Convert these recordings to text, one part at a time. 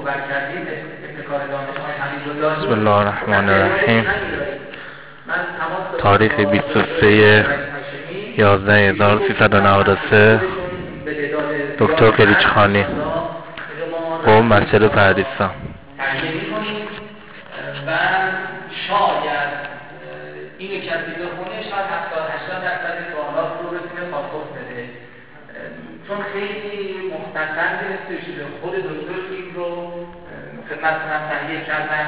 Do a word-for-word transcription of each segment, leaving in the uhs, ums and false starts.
صحبت کردیم ابتکار دانش های حمیدالله. بسم الله الرحمن الرحیم. تاریخ بیست و سه یازده هزار و سیصد و نود و سه دکتر قلیچخانی، قم مسجد پردیسان. و شاید اینو کسی بخونه شاید هفتاد هشتاد درصد سوالات رو بتونه پاسخ بده، چون خیلی مختصر گرفته شده. خود دکتر این رو خدمتتون تهیه کردن.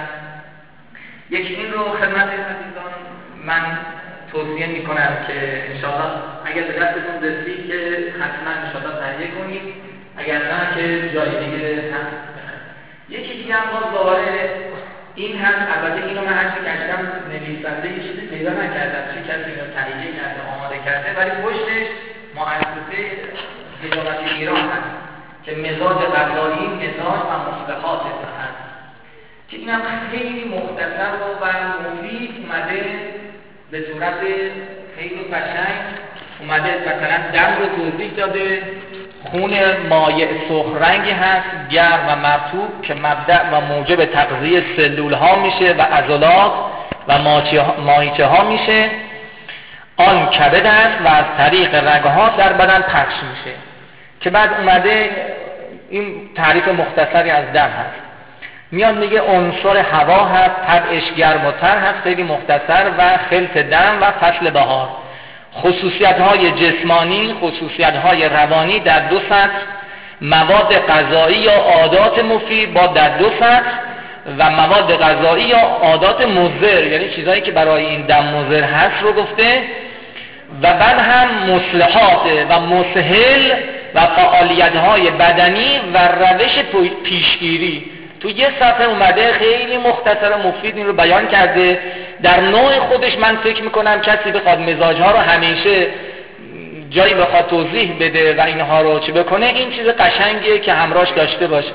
یکی این رو خدمت عزیزان من توصیه میکنم که انشاءالله اگر به دستتون رسید که حتما انشاءالله تهیه کنید، اگر نه که جای دیگه هست. یکی دیگه هم باز دوباره این هست. البته اینو من هرچی کشتم نویسنده یه چیزی پیدا نکردم چه کسی اینو تهیه کرده آماده کرده، ولی پشتش مؤسسه حجابت ایران هست که مزاج غذایی، مزاج و مصطلحات هست که اینم خیلی مختصر و مفید اومده به صورت خیلی قشنگ اومده مثلا دم رو توضیح داده. خون مایع سرخ رنگی هست، گرم و مرطوب که مبدأ و موجب تغذیه سلول ها میشه و عضلات و ماهیچه ها میشه. آن کبد است و از طریق رگها در بدن پخش میشه. که بعد اومده این تعریف مختصری از دم هست. میاد میگه عنصر هوا هست، طبعش گرم و تر هست، خیلی مختصر، و خلط دم و فصل بهار. خصوصیت های جسمانی، خصوصیت های روانی در دو سطح، مواد غذایی یا عادات مفید با در دو سطح و مواد غذایی یا عادات مضر، یعنی چیزهایی که برای این دم مضر هست رو گفته. و بعد هم مصلحات و مسهل و فعالیت های بدنی و روش پیشگیری. تو یه صفحه اومده خیلی مختصر و مفید این رو بیان کرده. در نوع خودش من فکر میکنم کسی بخواد مزاجها رو همیشه جایی بخواد توضیح بده و اینها رو چه بکنه، این چیز قشنگیه که همراهش داشته باشه.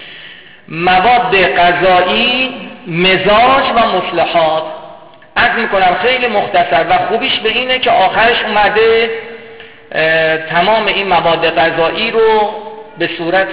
مواد غذایی، مزاج و مصلحات. عرض میکنم خیلی مختصر و خوبیش به اینه که آخرش اومده تمام این مواد غذایی رو به صورت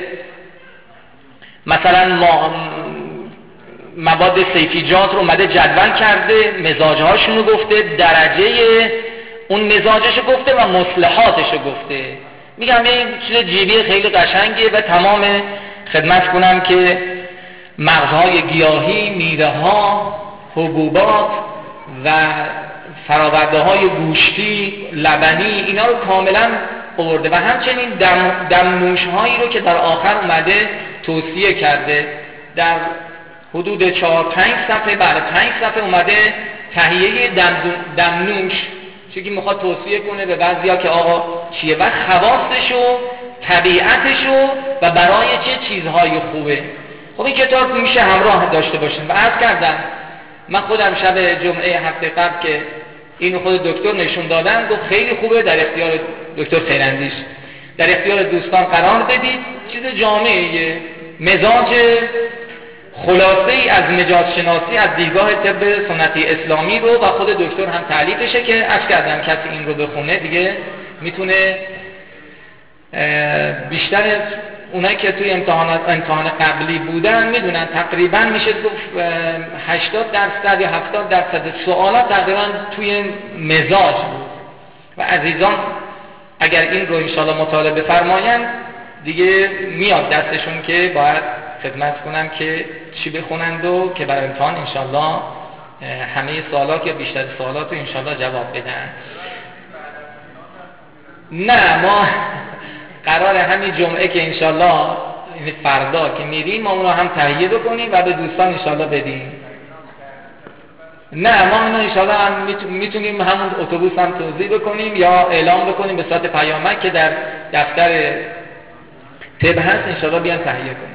مثلا ما مواد سیفیجات رو اومده جدول کرده، مزاجهاشون رو گفته، درجه اون مزاجش رو گفته و مصلحاتش رو گفته. میگم یه چیز جیبی خیلی قشنگیه و تمام خدمت کنم که مغزهای گیاهی، میوه ها، حبوبات و فراورده های گوشتی، لبنی، اینا رو کاملا آورده و همچنین دم, دمنوش هایی رو که در آخر اومده توصیه کرده. در حدود چهار پنج صفحه بعد پنج صفحه اومده تهیه دم دمنوش، چون که میخواد توصیه کنه به بعضیا که آقا چیه و خواصشو، طبیعتشو و برای چه چیزهای خوبه. خب این کتاب میشه همراه داشته باشین. و عرض کردم من خودم شب جمعه هفته قبل که اینو خود دکتر نشون دادن گفت خیلی خوبه، در اختیار دکتر خیراندیش، در اختیار دوستان قرار بدید. چیز جامعه، مزاج خلاصه ای از مجاز شناسی از دیدگاه طب سنتی اسلامی رو و خود دکتر هم تألیفشه که عرض کردم کسی این رو بخونه دیگه میتونه بیشتر اونایی که توی امتحانات امتحان قبلی بودن میدونن تقریبا میشه گفت هشتاد درصد یا هفتاد درصد سوالات تقریبا توی مزاج بود. و عزیزان اگر این رو انشاءالله مطالعه بفرمایند دیگه میاد دستشون که باید خدمت کنم که چی بخونند و که برای امتحان انشاءالله همه سوالات یا بیشتر سوالات رو انشاءالله جواب بدن. نه ما قرار همین جمعه که انشاءالله یعنی فردا که میریم ما اونو هم تهیه بکنیم و به دوستان انشاءالله بدیم. نه ما اونو انشاءالله هم میتونیم همون اتوبوس هم توزیع بکنیم یا اعلام بکنیم به صورت پیامک که در دفتر طب هست انشاءالله بیان تهیه کنیم.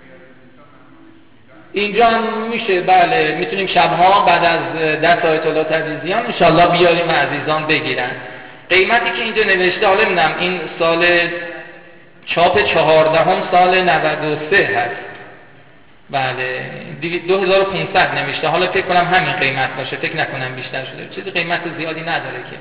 اینجا هم میشه بله میتونیم شبها بعد از درس آیت الله تبریزیان انشاءالله بیاریم و عزیزان بگیرن. قیمتی که اینجا نوشته حالا میدونم این سال چاپ چهاردهم سال نود و سه هست. بله دو هزار و پانصد نوشته. حالا فکر کنم همین قیمت باشه، فکر نکنم بیشتر شده، چیزی قیمت زیادی نداره که.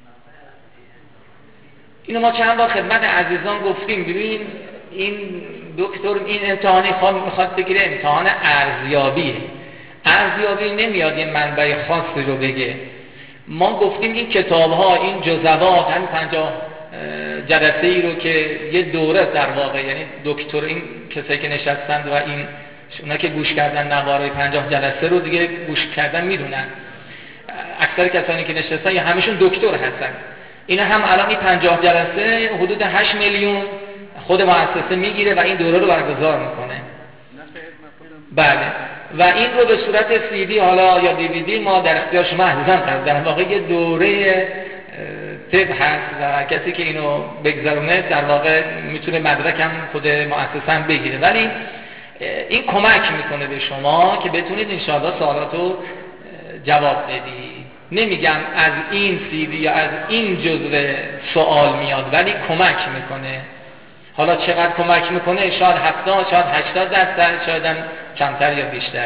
اینو ما چند بار خدمت عزیزان گفتیم. ببین این دکتر این امتحانی میخواد بگیره امتحان ارزیابیه. ارزیابی نمیاد یه منبع خاصی رو بگه. ما گفتیم این کتاب ها، این جزوات، همین پنجاه جلسه ای رو که یه دوره در واقع، یعنی دکتر، این کسایی که نشستند و این اونا که گوش کردن نوارای پنجاه جلسه رو دیگه گوش کردن میدونن، اکثر کسانی که نشستن یا همشون دکتر هستن. اینا هم الان این پنجاه جلسه حدود هشت میلیون خود مؤسسه میگیره و این دوره رو برگزار میکنه. بله، و این رو به صورت سی دی حالا یا دی وی دی ما در اختیار شما عزیزان قرار در واقع یه دوره طب هست و کسی که اینو بگذرونه در واقع میتونه مدرک هم خود مؤسسه هم بگیره، ولی این کمک میکنه به شما که بتونید انشاءالله سوالاتو جواب بدید. نمیگم از این سی دی یا از این جزء سوال میاد، ولی کمک میکنه. حالا چقدر کمک میکنه؟ شاید هفتاد، شاید هشتاد درصد، شاید هم کمتر یا بیشتر.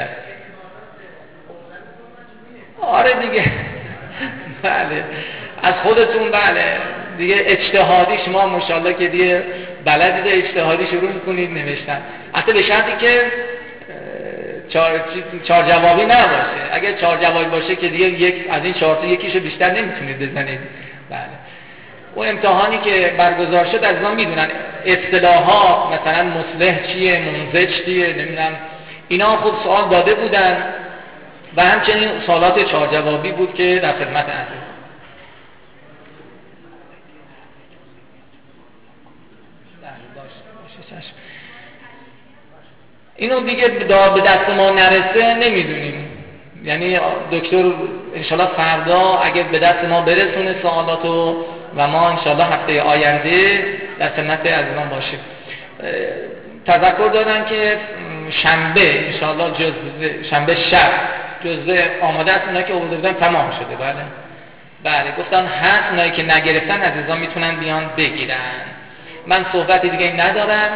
آره دیگه بله، از خودتون بله دیگه اجتهادی شما ماشاءالله که دیگه بلدید اجتهادی شروع میکنید نوشتن، حتی به شرطی که چهار چهار جوابی نباشه. اگر چهار جوابی باشه که دیگه یک از این چهار تا یکیشو بیشتر نمیتونید بزنید. بله، اون امتحانی که برگزار شد از ما میدونن اصطلاحات، مثلا مصلح چیه، منزج چیه، نمیدونم اینا خود سوال داده بودن و همچنین سوالات چهار جوابی بود که در خدمت عزیز. اینو دیگه به دست ما نرسه نمیدونیم، یعنی دکتر انشالله فردا اگه به دست ما برسونه سوالاتو و ما انشالله هفته آینده در خدمت عزیزان باشیم. تذکر دادن که شنبه انشالله جزء شنبه شب جزء آماده است، اونایی که آورده بودن تمام شده. بله بله گفتن هست، اونایی که نگرفتن عزیزان میتونن بیان بگیرن. من صحبت دیگه ندارم.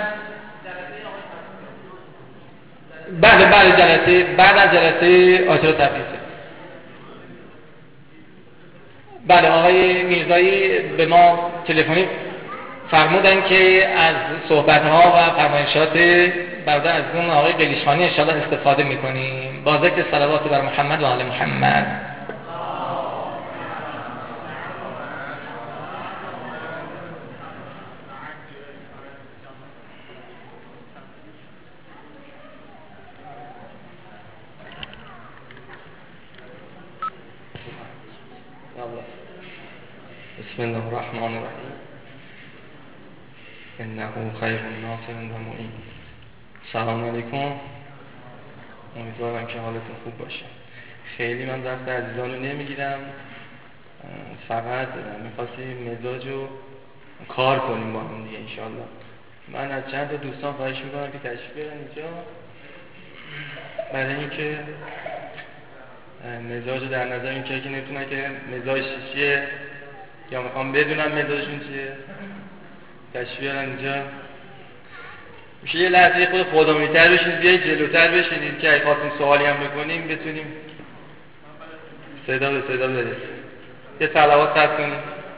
بله بله جلسه بعد از جلسه آشرا تبریزه. بله آقای میرزایی به ما تلفنی فرمودن که از صحبت‌ها و فرمایشات برادر از اون آقای قلیچخانی انشاءالله استفاده می‌کنیم با ذکر صلوات بر محمد و آل محمد. بسم الله الرحمن الرحیم. انه خیر ناصر و معین. سلام علیکم، امیدوارم که حالتون خوب باشه. خیلی من وقت عزیزان رو نمیگیرم، فقط میخواستیم مزاج رو کار کنیم با هم دیگه انشالله. من از چند تا دوستان خواهش میکنم که تشریف بیارن اینجا برای اینکه مزاج در نظر این که نمیتونن که مزاج چیه یا میخوام بدونم مزاجشون چیه تشریف بیارن اینجا. میشه یه لحظه خود خودمونی‌تر بشین، بیایید جلوتر بشینید که اگه خواستیم سوالی هم بکنیم بتونیم صدا به صدا برسیم. یه صلوات خط کنیم.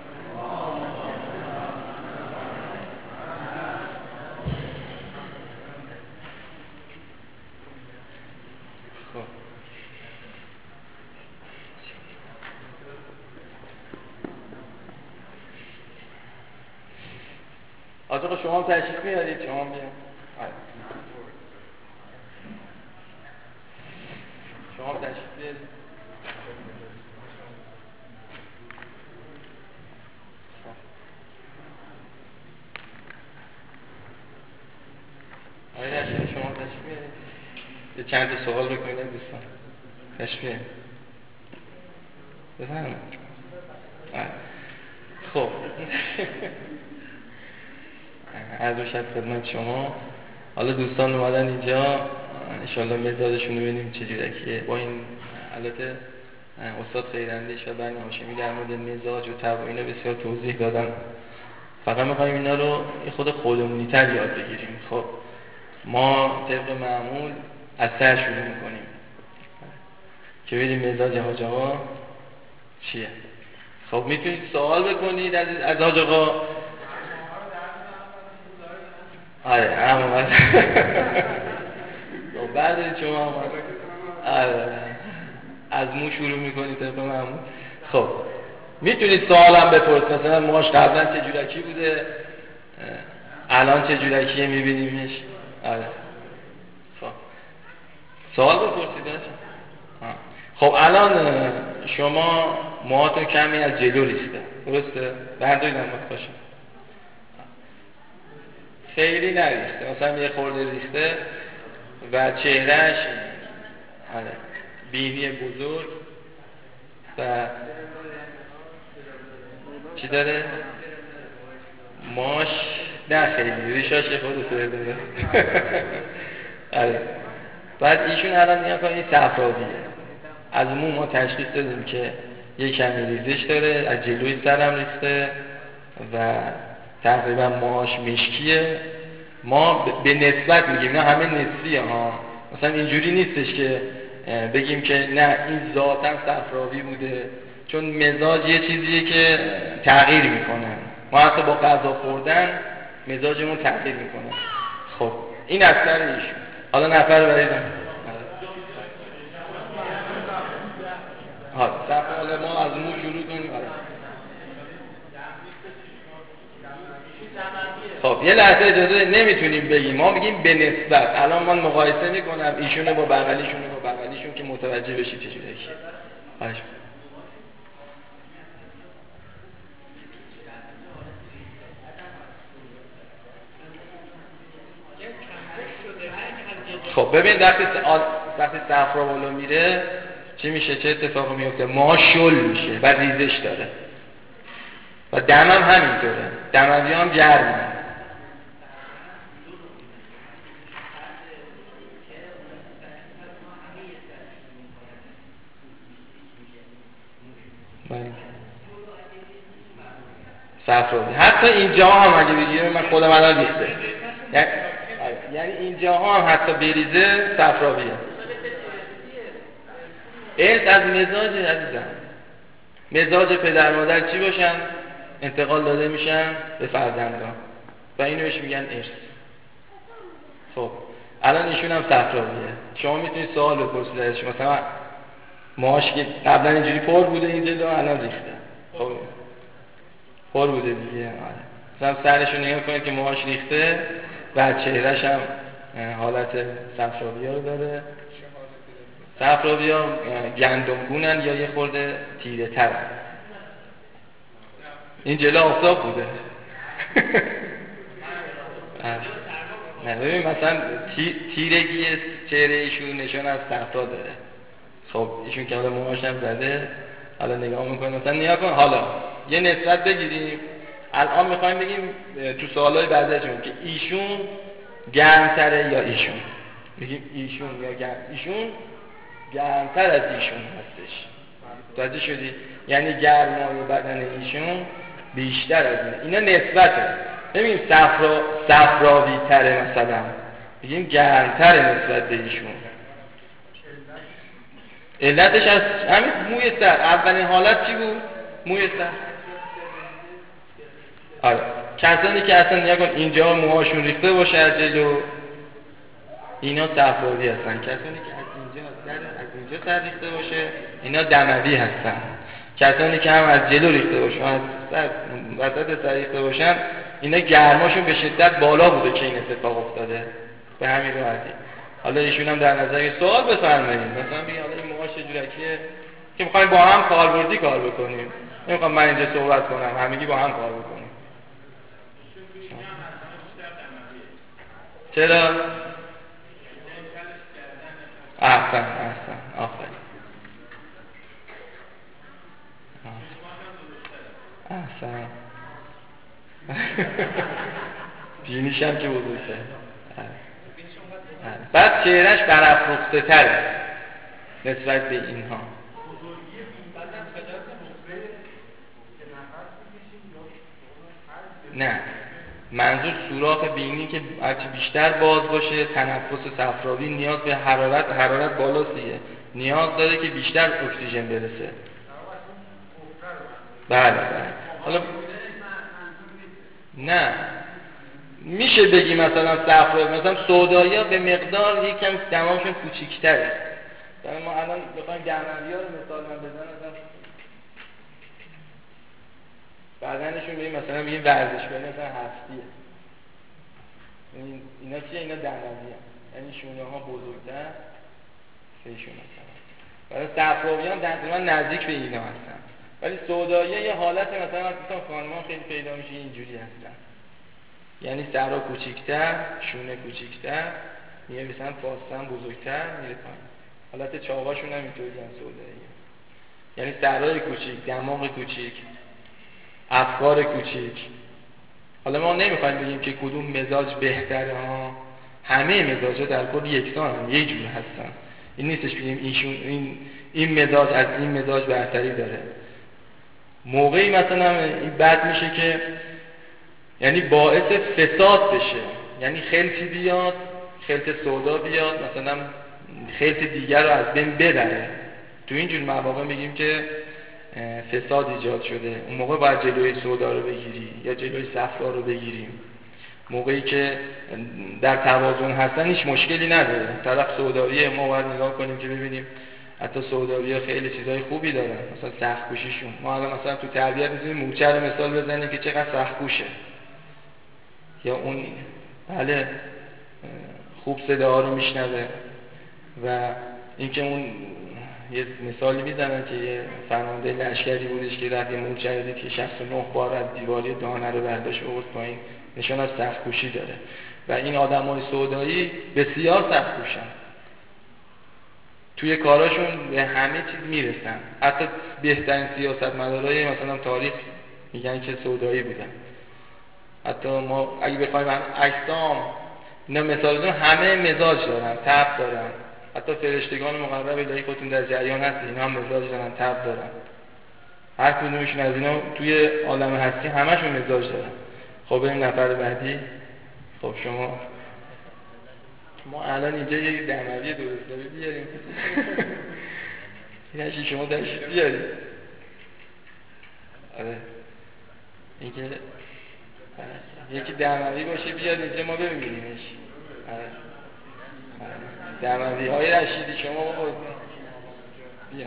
خب آقا شما هم تشریف میارید، شما هم بیارید. شما هم تشریف بیارید. آقای رشید شما هم تشریف بیارید. یه چند تا سوال بکنید دوستان. تشریف بیارید. بفرمایید. خب عرض شد خدمت شما. حالا دوستان اومدن اینجا انشالله مزاجشون رو ببینیم چجوریه. با این البته استاد خیراندیش و بنی هاشمی در مورد مزاج و طبع اینا بسیار توضیح دادن، فقط میخوایم اینا رو خود خودمونی تر یاد بگیریم. خب ما طبق معمول از سر شروع میکنیم که ببینیم مزاج حاج آقا چیه. خب میتونید سوال بکنید از از حاج آقا. آره هم اومد. بعد شما هم آره از مو شروع میکنید طبق معمول. خب میتونید سوالم بپرسید، مثلا موهاش قبلا چه جورکی بوده، الان چه جورکیه میبینیمش. آره خب سوال بپرسید. خب الان شما موهاتون کمی از جلو ریخته، درسته؟ بردارید هم باشه خیلی نریخته، مثلا یه خورده ریخته و چهرهش آره بینی بزرگ و چی داره؟ ماش نه خیلی ریشاش یه خورده سر داره. آره بعد ایشون الان نیا کنید صفراویه. از مو ما تشخیص دادیم که یه کمی ریزش داره، از جلوی سرم ریخته و تقریبا ماهاش مشکیه. ما به نسبت میگیم، نه همه نسبیه ها، مثلا اینجوری نیستش که بگیم که نه این ذاتاً صفراوی بوده، چون مزاج یه چیزیه که تغییر میکنه. ما حتی با غذا خوردن مزاجمون تغییر میکنه. خب این اثر ایشون. حالا نفر بریدم حالا حالا ما از مو شروع کنیم. خب یه لحظه اجازه، نمیتونیم بگیم، ما میگیم به نسبت. الان من مقایسه میکنم ایشونه با بغلیشونه با بغلیشون که متوجه بشید چه جوریه. خواهش خب ببین وقتی وقتی صفرا بالا میره چی میشه، چه اتفاقی میفته؟ ماه شل میشه و ریزش داره و دم هم همینطوره، دموی هم گرمه. صفراوی حتی اینجا هم اگه بگیره، من خودم الان ریخته، یعنی یعنی اینجا هم حتی بریزه صفراویه. ارث از مزاج عزیزم، مزاج پدر مادر چی باشن انتقال داده میشن به فرزندان و اینو بهش میگن ارث. خب الان ایشون هم صفراویه. شما میتونید سوال بپرسید ازش، مثلا ماهاش که قبلا اینجوری پر بوده این جلو، الان ریخته. خب پر بوده دیگه. مثلا سرشو نگاه کنید که ماهاش ریخته و چهرهش هم حالت صفراوی ها رو داره. صفراوی ها گندمگونن یا یه خورده تیره تر. این جلو آفتاب بوده. نه ببین مثلا تیرگی چهره ایشون نشان از صفرا داره. خب ایشون که حالا موهاش هم زده، حالا نگاه میکنیم مثلا نیا کن، حالا یه نسبت بگیریم. الان میخوایم بگیم تو سوالای بعدشون که ایشون گرمتره یا ایشون، بگیم ایشون یا گرم، ایشون گرمتر از ایشون هستش. توجه شدی؟ یعنی گرمای بدن ایشون بیشتر از اینه. اینا نسبته. نمیگیم صفرا صفراوی تره، مثلا بگیم گرمتره نسبت به ایشون. علتش از همین موی سر. اولین حالت چی بود؟ موی سر. آره کسانی که اصلا نیا کن اینجا موهاشون ریخته باشه از جلو، اینا صفراوی هستن. کسانی که از اینجا سر از اینجا سر ریخته باشه، اینا دموی هستن. کسانی که هم از جلو ریخته باشن، از سر وسط سر ریخته باشن، اینا گرماشون به شدت بالا بوده که این اتفاق افتاده. به همین راحتی. حالا ایشون هم در نظر سوال بفرمایید، مثلا بگید حالا این موهاش چجوریه که می‌خوایم با هم کاربردی کار بکنیم. نمی‌خوام من اینجا صحبت کنم، همگی با هم کار بکنیم. چرا؟ احسن احسن آفرین احسن. بینیش هم که بزرگه. بعد چهرهش برافروخته تره نسبت به اینها. نه منظور سوراخ بینی که هرچی بیشتر باز باشه، تنفس صفراوی نیاز به حرارت، حرارت بالاسیه، نیاز داره که بیشتر اکسیژن برسه. بله بله. حالا نه میشه بگی مثلا صفرا مثلا سودایی‌ها به مقدار یکم دماشون کوچیک‌تره. مثلا ما الان بخوایم دماوی‌ها رو مثال من بزنم، بدنشون بگیم مثلا بگیم ورزشگاه مثلا هفتیه، این اینا چیه؟ اینا دماوی‌ها، یعنی شونه ها بزرگتر سهشون مثلا. برای صفراویان تقریبا نزدیک به اینا هستن، ولی سودایی‌ها یه حالت مثلا مثلا خانم‌ها خیلی پیدا میشه اینجوری هستن، یعنی سرها کوچیک‌تر، شونه کوچیک‌تر، میگه مثلا پاستن بزرگتر میره پایین. حالت چاقاشون هم اینطوری هست سودایی‌ها، یعنی سرهای کوچیک، دماغ کوچیک، افکار کوچیک. حالا ما نمیخوایم بگیم که کدوم مزاج بهتره ها، همه مزاج‌ها در کل یکسان هم، یه جور هستن. این نیستش بگیم ایشون این این مزاج از این مزاج برتری داره. موقعی مثلا این بد میشه که یعنی باعث فساد بشه، یعنی خلطی بیاد، خلط سودا بیاد، مثلا خلط دیگر رو از بین ببره. تو اینجور مواقع میگیم که فساد ایجاد شده. اون موقع باید جلوی سودا رو بگیری یا جلوی صفرا رو بگیریم. موقعی که در توازن هستن هیچ مشکلی نداره. طرف سوداویه، ما باید نگاه کنیم که ببینیم حتی سوداوی‌ها خیلی چیزای خوبی دارن، مثلا سخت‌کوشیشون. ما الان مثلا تو تربیت می‌تونیم مورچه رو مثال بزنیم که چقدر سخت‌کوشه، یا اون بله خوب صداها رو میشنوه. و اینکه اون یه مثالی میزنن که یه فرمانده لشکری بودش که رفت یه مورچه رو دید که شصت و نه بار از دیواری دانه رو برداشت آورد پایین، نشان از سخت‌کوشی داره. و این آدمای سودایی بسیار سخت‌کوشن، توی کاراشون به همه چیز میرسن. حتی بهترین سیاستمدارای مثلا تاریخ میگن که سودایی بودن. حتی ما اگه بخوایم اجسام اینا مثال بزنیم، همه مزاج دارن، تب دارن. حتی فرشتگان مقرب الهی خودتون در جریان هستید، اینا هم مزاج دارن، تب دارن. هر کدومشون از اینا توی عالم هستی همشون مزاج دارن. خب بریم نفر بعدی. خب شما ما الان اینجا یه دموی درستابی بیاریم اینه شما درشید بیاریم. آره اینکه یکی دموی باشه بیاد اینجا ما ببینیمش. آره دموی های رشیدی شما خود بیا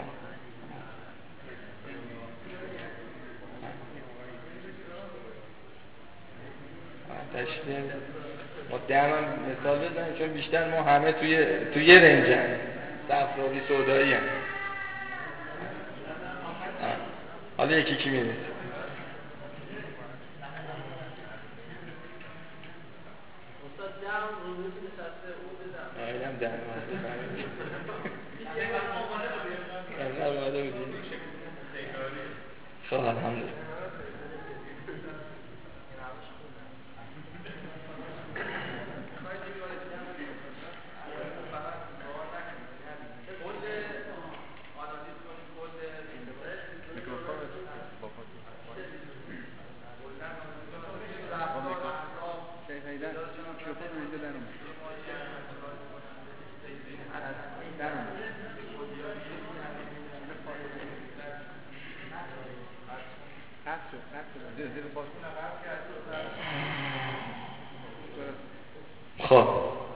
تشکیل ما دمم مثال بزنیم، چون بیشتر ما همه توی توی رنجن، صفراوی سودایی هم. حالا یکی کی میرسه؟ استاد دم روزی که نشسته او بزن آیدم دم از آماده بودیم. خب الحمدلله. خب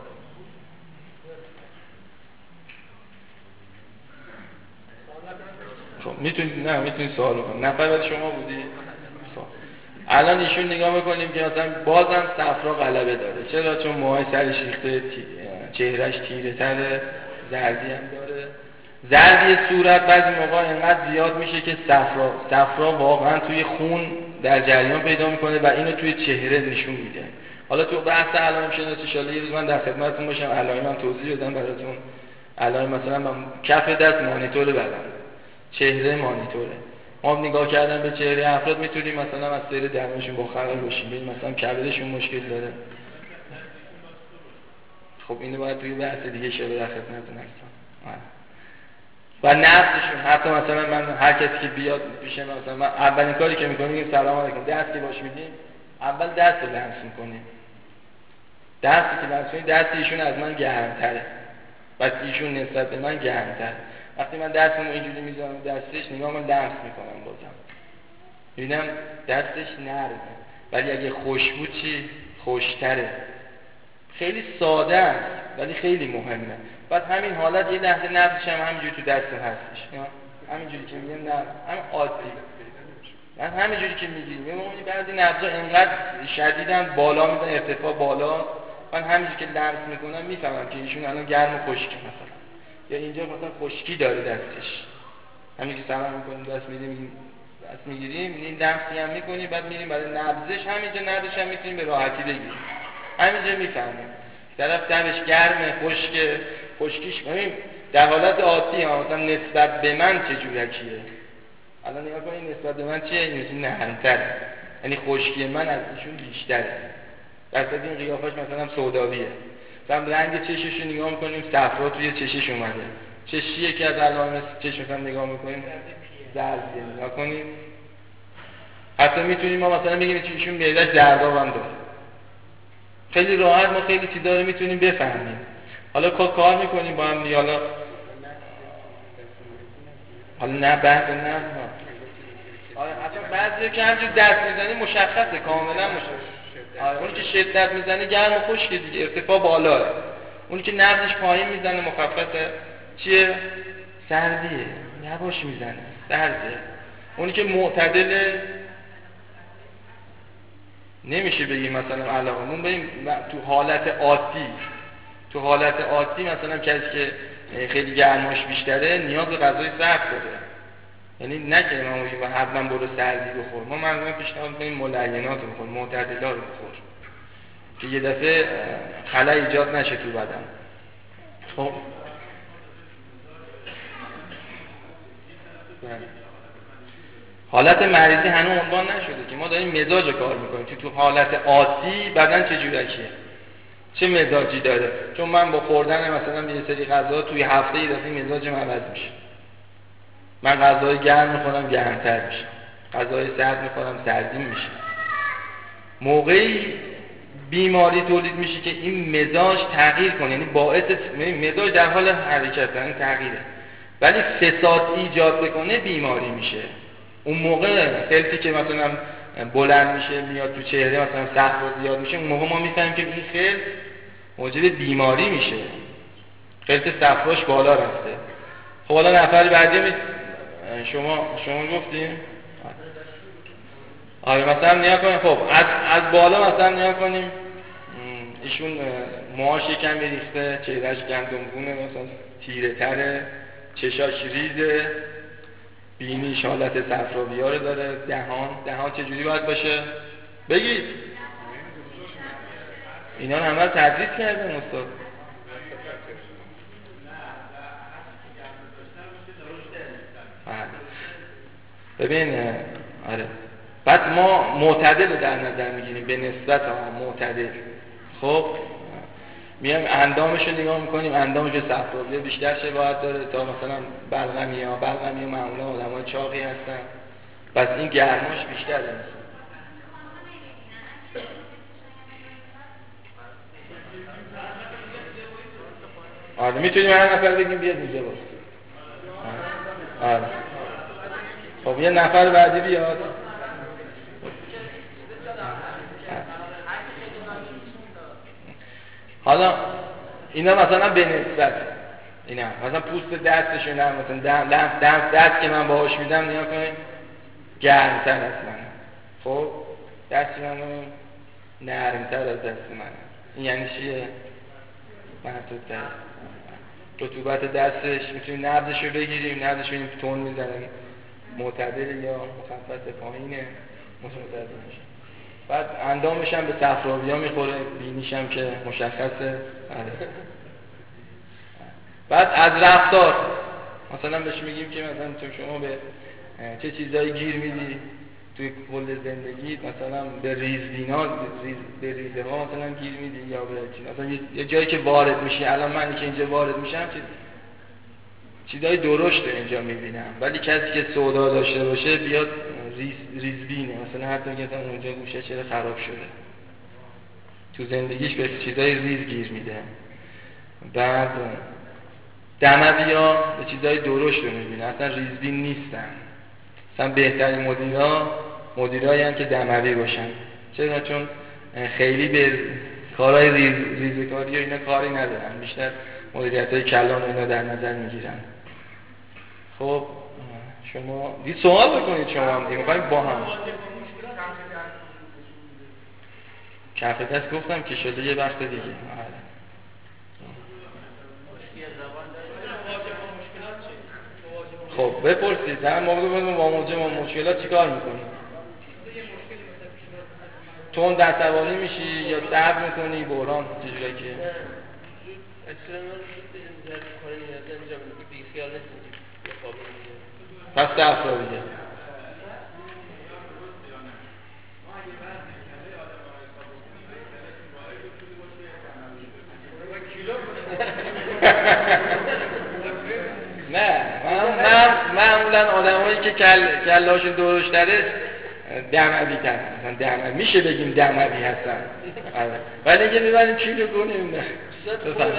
خب میتونید نه میتونید سوال بکنید. نفر بعد شما بودی؟ خب الان ایشون نگاه میکنیم که مثلا بازم صفرا غلبه داره. چرا؟ چون موهای سرش ریخته، چهرهش تیره تره، زردی هم داره. زردی صورت بعضی موقع اینقدر زیاد میشه که صفرا صفرا واقعا توی خون در جریان پیدا میکنه و اینو توی چهره نشون میده. حالا تو بحث علائم شناسی ان شاءالله یه روز من در خدمتتون باشم، علائمم توضیح بدم براتون. علائم مثلا من کف دست مانیتور بدن، چهره مانیتوره. ما نگاه کردن به چهره افراد میتونیم مثلا از سیر درمشون با خبر باشیم، ببین مثلا کبدشون مشکل داره. خب اینو باید توی بحث دیگه شبه در خدمتتون هستم. و نفسشون، حتی مثلا من هر کسی که بیاد پیش من، مثلا من اولین کاری که میکنیم میگیم سلام علیکم، دست که باش میدیم اول دست رو لمس میکنیم. دستی که لمس میکنیم دست ایشون از من گرمتره و ایشون نسبت به من گرمتره. وقتی من دستمو اینجوری میذارم دستش، نگاه من لمس میکنم، بازم میبینم دستش نرمه، ولی اگه خوشبو چی؟ خوشتره. خیلی ساده است ولی خیلی مهمه. بعد همین حالت یه لحظه نبضش هم همینجوری تو دستم هستش، همینجوری که میگم نه همین عادی، من همینجوری که میگیم میبینی بعضی نبضا اینقدر شدیدن بالا میزنن، ارتفاع بالا، من همینجوری که لمس میکنم میفهمم که ایشون الان گرم و خشکی مثلا، یا اینجا مثلا خشکی داره دستش، همین که سلام میکنیم دست میدیم دست میگیریم این لمسی هم میکنیم، بعد میریم برای نبضش، همینجا نبضش هم میتونیم به راحتی بگیریم، همینجا میفهمیم طرف دمش گرمه خشکه، خشکیش ببین در حالت عادی ها مثلا نسبت به من چه جورکیه، الان نگاه کنید نسبت به من چیه، این نرم‌تره، یعنی خشکی من از ایشون بیشتره، در صورتی این قیافش مثلا سوداویه، مثلا رنگ چشش رو نگاه میکنیم صفرا توی چشش اومده، چشیه که از علائم چشم مثلا نگاه میکنیم زرده، نگاه کنیم حتی میتونیم ما مثلا بگیم که ایشون معده‌اش درداب هم داره، خیلی راحت ما خیلی چیزا رو میتونیم بفهمیم. حالا کار میکنیم با هم دیگه، حالا حالا نه بحث نه آره اصلا بعضی که همجور دست میزنی مشخصه، کاملا مشخصه. آره اونی که شدت میزنه گرم و خشکه دیگه، ارتفاع بالاه. اونی که نبضش پایین میزنه مخففه چیه؟ سردیه، یواش میزنه، سرده. اونی که معتدله نمیشه بگیم مثلا علاقمون بگیم تو حالت عادی، تو حالت عادی مثلا کسی که خیلی گرماش بیشتره نیاز به غذای سرد داره، یعنی نه که ما بگیم حتما برو سردی بخور، ما معمولا پیشنهاد می‌کنیم ملینات بخور، معتدلا رو بخور که یه دفعه خلأ ایجاد نشه تو بدن. خب حالت مریضی هنوز عنوان نشده که ما داریم مزاج کار میکنیم که تو حالت عادی بدن چه جوریه، چه مزاجی داره، چون من با خوردن مثلا یه سری غذا توی هفته یه دفعه مزاجم عوض میشه، من غذای گرم میخورم گرمتر میشه، غذای سرد میخورم سردی میشه، موقعی بیماری تولید میشه که این مزاج تغییر کنه، یعنی باعث مزاج در حال حرکت یعنی تغییره، ولی فساد ایجاد بکنه بیماری میشه. اون موقع خلطی که مثلا بلند میشه میاد تو چهره مثلا سخت و زیاد میشه، اون موقع ما میفهمیم که این خلط موجب بیماری میشه، خلط صفراش بالا رفته. خب حالا نفر بعدی می... شما شما گفتیم آره مثلا نیا کنیم، خب از از بالا مثلا نیا کنیم ایشون موهاش یکم ریخته، چهرهش گندمگونه، مثلا تیره تره، چشاش ریزه، بینیش حالت صفراویاره داره، دهان دهان چه جوری باید باشه بگید، اینا رو همه تدریس کردن استاد. ببین آره بعد ما معتدل رو در نظر میگیریم به نسبت ها معتدل. خب میایم اندامش رو نگاه میکنیم، اندامش به صفراوی بیشتر شباهت داره تا مثلا بلغمی ها، بلغمی ها معمولا آدم های چاقی هستن، پس این گرماش بیشتره. آره میتونیم هر نفر بگیم بیاد اینجا باشه. آره. آره خب یه نفر بعدی بیاد. حالا اینا مثلا به نسبت اینا مثلا پوست دستشون هم مثلا دست دست دست که من باهاش میدم نیا کنیم گرمتر از منه، خب دست من نرمتر از دست منه، این یعنی چیه؟ محدودتر رطوبت دستش، میتونیم نبضش رو بگیریم، نبضش رو ببینیم تون میزنه معتدل یا مخفف پایینه متوسط میشه. بعد اندامش هم به صفراوی ها میخوره، بینیش هم که مشخصه. بعد از رفتار مثلا بهش میگیم که مثلا تو شما به چه چیزایی گیر میدی توی کل زندگی، مثلا به ریزبینا ریز به ریزه ها مثلا گیر میدی یا به چی مثلا یه جایی که وارد میشی، الان من که اینجا وارد میشم چیز چیزای درشت اینجا میبینم، ولی کسی که سودا داشته باشه بیاد ریز ریزبینه، مثلا حتی میگه اونجا گوشه چرا خراب شده، تو زندگیش به چیزای ریز گیر میده. بعد دموی ها به چیزای درشت رو میبینه، اصلا ریزبین نیستن، مثلا بهترین مدیرا مدیرایی هم که دموی باشن. چرا؟ چون خیلی به کارهای ریز ریزکاری و اینا کاری ندارن، بیشتر مدیریت‌های کلان و اینا در نظر میگیرن. خب شما دی سوال بکنید، شما هم می‌خوایم با هم کف دست گفتم که شده یه وقت دیگه. خب بپرسید در موقع با مواجه با مشکلات چیکار میکنی؟ تون دستوانی میشی یا صبر میکنی بحران چجوری که پس صبر رو دیگه نه من معمولا آدمایی که کل کلاشون درشتره دموی هستن، مثلا دموی میشه بگیم دموی هستن، ولی اگه میبریم کیلو کنیم نه بفهم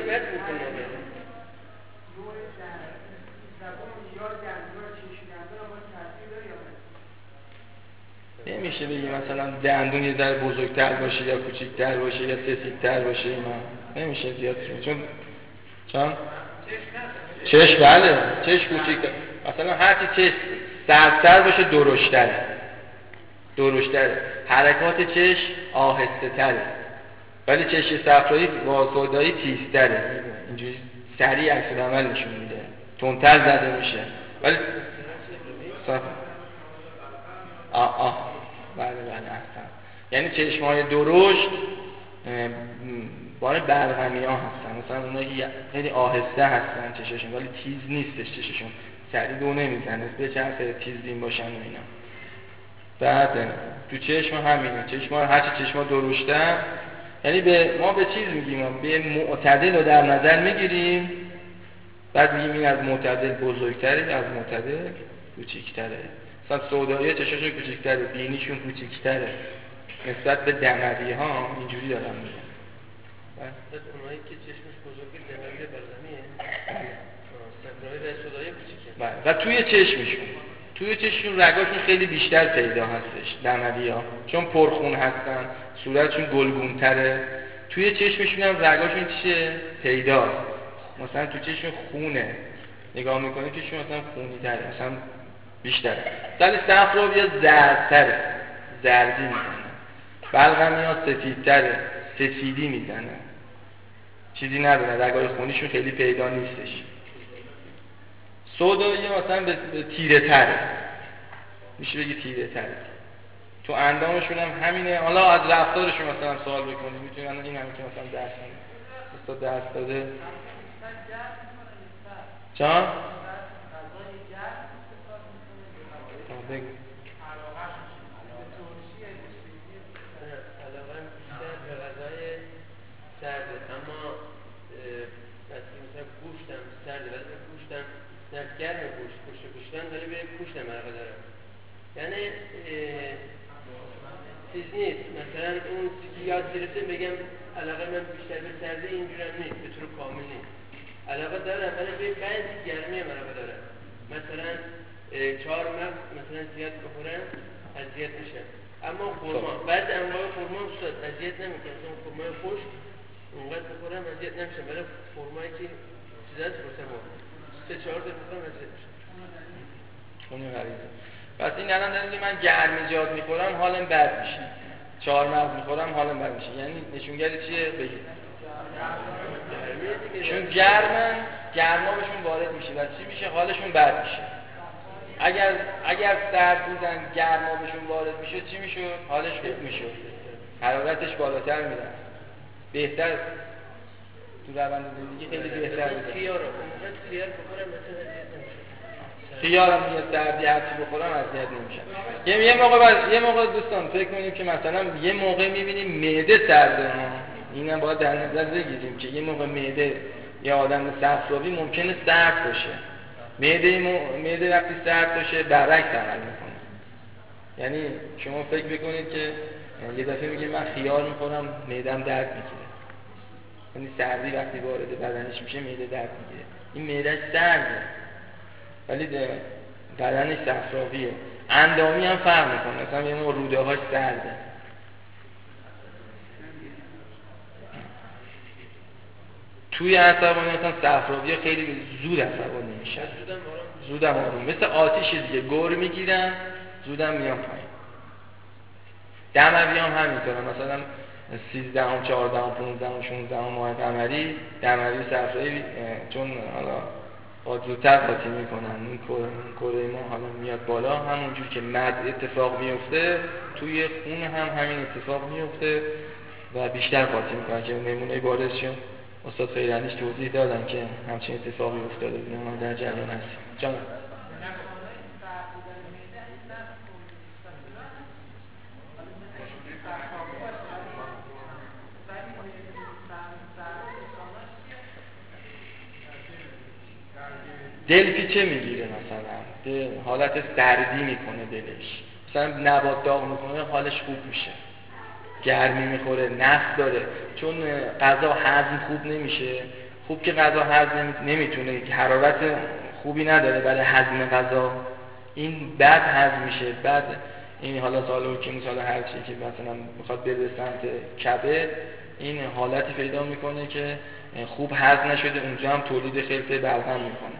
نمیشه بگیم مثلا دندون یه ذره بزرگتر باشه یا کوچیک‌تر باشه یا سفیدتر باشه، اینا نمیشه زیاد چون چون چشم بله چشم کوچیک‌تر، مثلا هرچی چشم سردتر باشه درشتره درشتره حرکات چشم آهسته تره، ولی چشم صفرایی با سودایی تیزتره، اینجوری سریع عکس العمل نشون میده، تندتر زده میشه ولی صف آه آه بله بله اصلا یعنی چشم‌های درشت باره برغمی ها هستن، مثلا اونایی که خیلی آهسته هستن چششون ولی تیز نیستش، چششون سریع دو نمیزنه به چرخ تیز بین باشن و اینا. بعد تو چشم همینه، چشم ها هرچی چشم ها درشتن یعنی به ما به چیز میگیم به معتدل رو در نظر میگیریم، بعد میگیم این از معتدل بزرگتره از معتدل کوچیک‌تره، مثلا سودایی چشمشون کوچیک‌تره بینیشون کوچیک‌تره نسبت به دموی ها اینجوری دارن میگن. بعد اونایی که چشمش بزرگه دموی برزمیه صفرایی و سودایی کوچیکه و توی چشمشون توی چشمشون رگاشون خیلی بیشتر پیدا هستش دموی ها، چون پرخون هستن صورتشون گلگونتره، توی چشمشون هم رگاشون چیه پیداست، مثلا تو چشم خونه نگاه میکنه چشم مثلا خونی تره مثلا بیشتره، مثلا صفرا بیا زردتره زردی میزنه، بلغمی ها سفیدتره سفیدی میزنه، چیزی نداره رگای خونیشون خیلی پیدا نیستش، سودایی مثلا به تیره تره میشه بگی تیره تره، تو اندامشون هم همینه. حالا از رفتارشون مثلا سوال بکنیم میتونی الان این همین که مثلا درس استاد درس داده چون بگو سرده اما مثلا گوشتم سرده ولی به گوشتم نه گرم گوشت گوشت گوشتم ولی به گوشتم علاقه دارم، یعنی چیز نیست مثلا اون یاد گرفته بگم علاقه من بیشتر به سرده اینجورم نیست به طور کامل نیست، علاقه دارم ولی به بعضی گرمی هم علاقه دارم، مثلا چهار مغز مثلا زیاد بخورم اذیت میشم، اما خورما بعد انواع خورما استاد اذیت نمیکنه، مثلا خورمای خشک اونقدر بخورم اذیت نمیشم، ولی خورمایی که چیزاست واسه ما سه چهار تا بخورم اذیت میشم. اون غریبه. پس این الان داره من گرمیجات میخورم حالم بد میشه، چهار مغز میخورم حالم بد میشه، یعنی نشونگر چیه بگید؟ چون گرمن گرما بهشون وارد میشه و چی میشه حالشون بد میشه. اگر اگر سرد بودن گرما بهشون وارد میشه چی میشه حالش خوب میشه، حرارتش بالاتر میره، بهتر تو روند زندگی خیلی بهتر میشه. خیار رو خیار بخورم مثلا اذیت نمیشه، خیار هم یه سردی هرچی بخورم اذیت نمیشه. یه یه موقع بعد یه موقع دوستان فکر کنیم که مثلا یه موقع میبینیم معده سرده ها، اینم باید در نظر بگیریم که یه موقع معده یا آدم صفراوی ممکنه سرد باشه، معده معده وقتی سرد باشه برعکس عمل میکنه، یعنی شما فکر بکنید که یه دفعه میگه من خیار میخورم معدم درد میگیره، یعنی سردی وقتی وارد بدنش میشه معده درد میگیره، این معدهش سرده ولی بدنش صفراویه. اندامی هم فرق میکنه، مثلا یه موقع روده هاش سرده توی عصبانی مثلا صفراوی خیلی زود عصبانی میشن، زودم آروم، مثل آتیش دیگه، گور میگیرن زودم میان پایین. دموی هم همینطوره، مثلا سیزدهم، چهاردهم، پونزدهم، شانزدهم ماه قمری دموی صفراوی چون حالا با زودتر قاطی میکنن، این کره ما حالا میاد بالا، همونجور که مد اتفاق میفته توی خون هم همین اتفاق میفته و بیشتر قاطی میکنن که نمونه بارزشون استاد خیرندیش توضیح دادن که همچین اتفاقی افتاده بوده، ما در جریان هستیم. جان دل پیچه میگیره، مثلا به حالت سردی میکنه دلش، مثلا نبات داغ میکنه حالش خوب میشه، گرمی میخوره، نفس داره، چون غذا هضم خوب نمیشه، خوب که غذا هضم نمیتونه، حرارت خوبی نداره برای هضم غذا، این بد هضم میشه، بعد این حالا سالو که مثلا هر چیزی که مثلا میخواد بره سمت کبد، این حالتی پیدا میکنه که خوب هضم نشده، اونجا هم تولید خلط بلغم میکنه.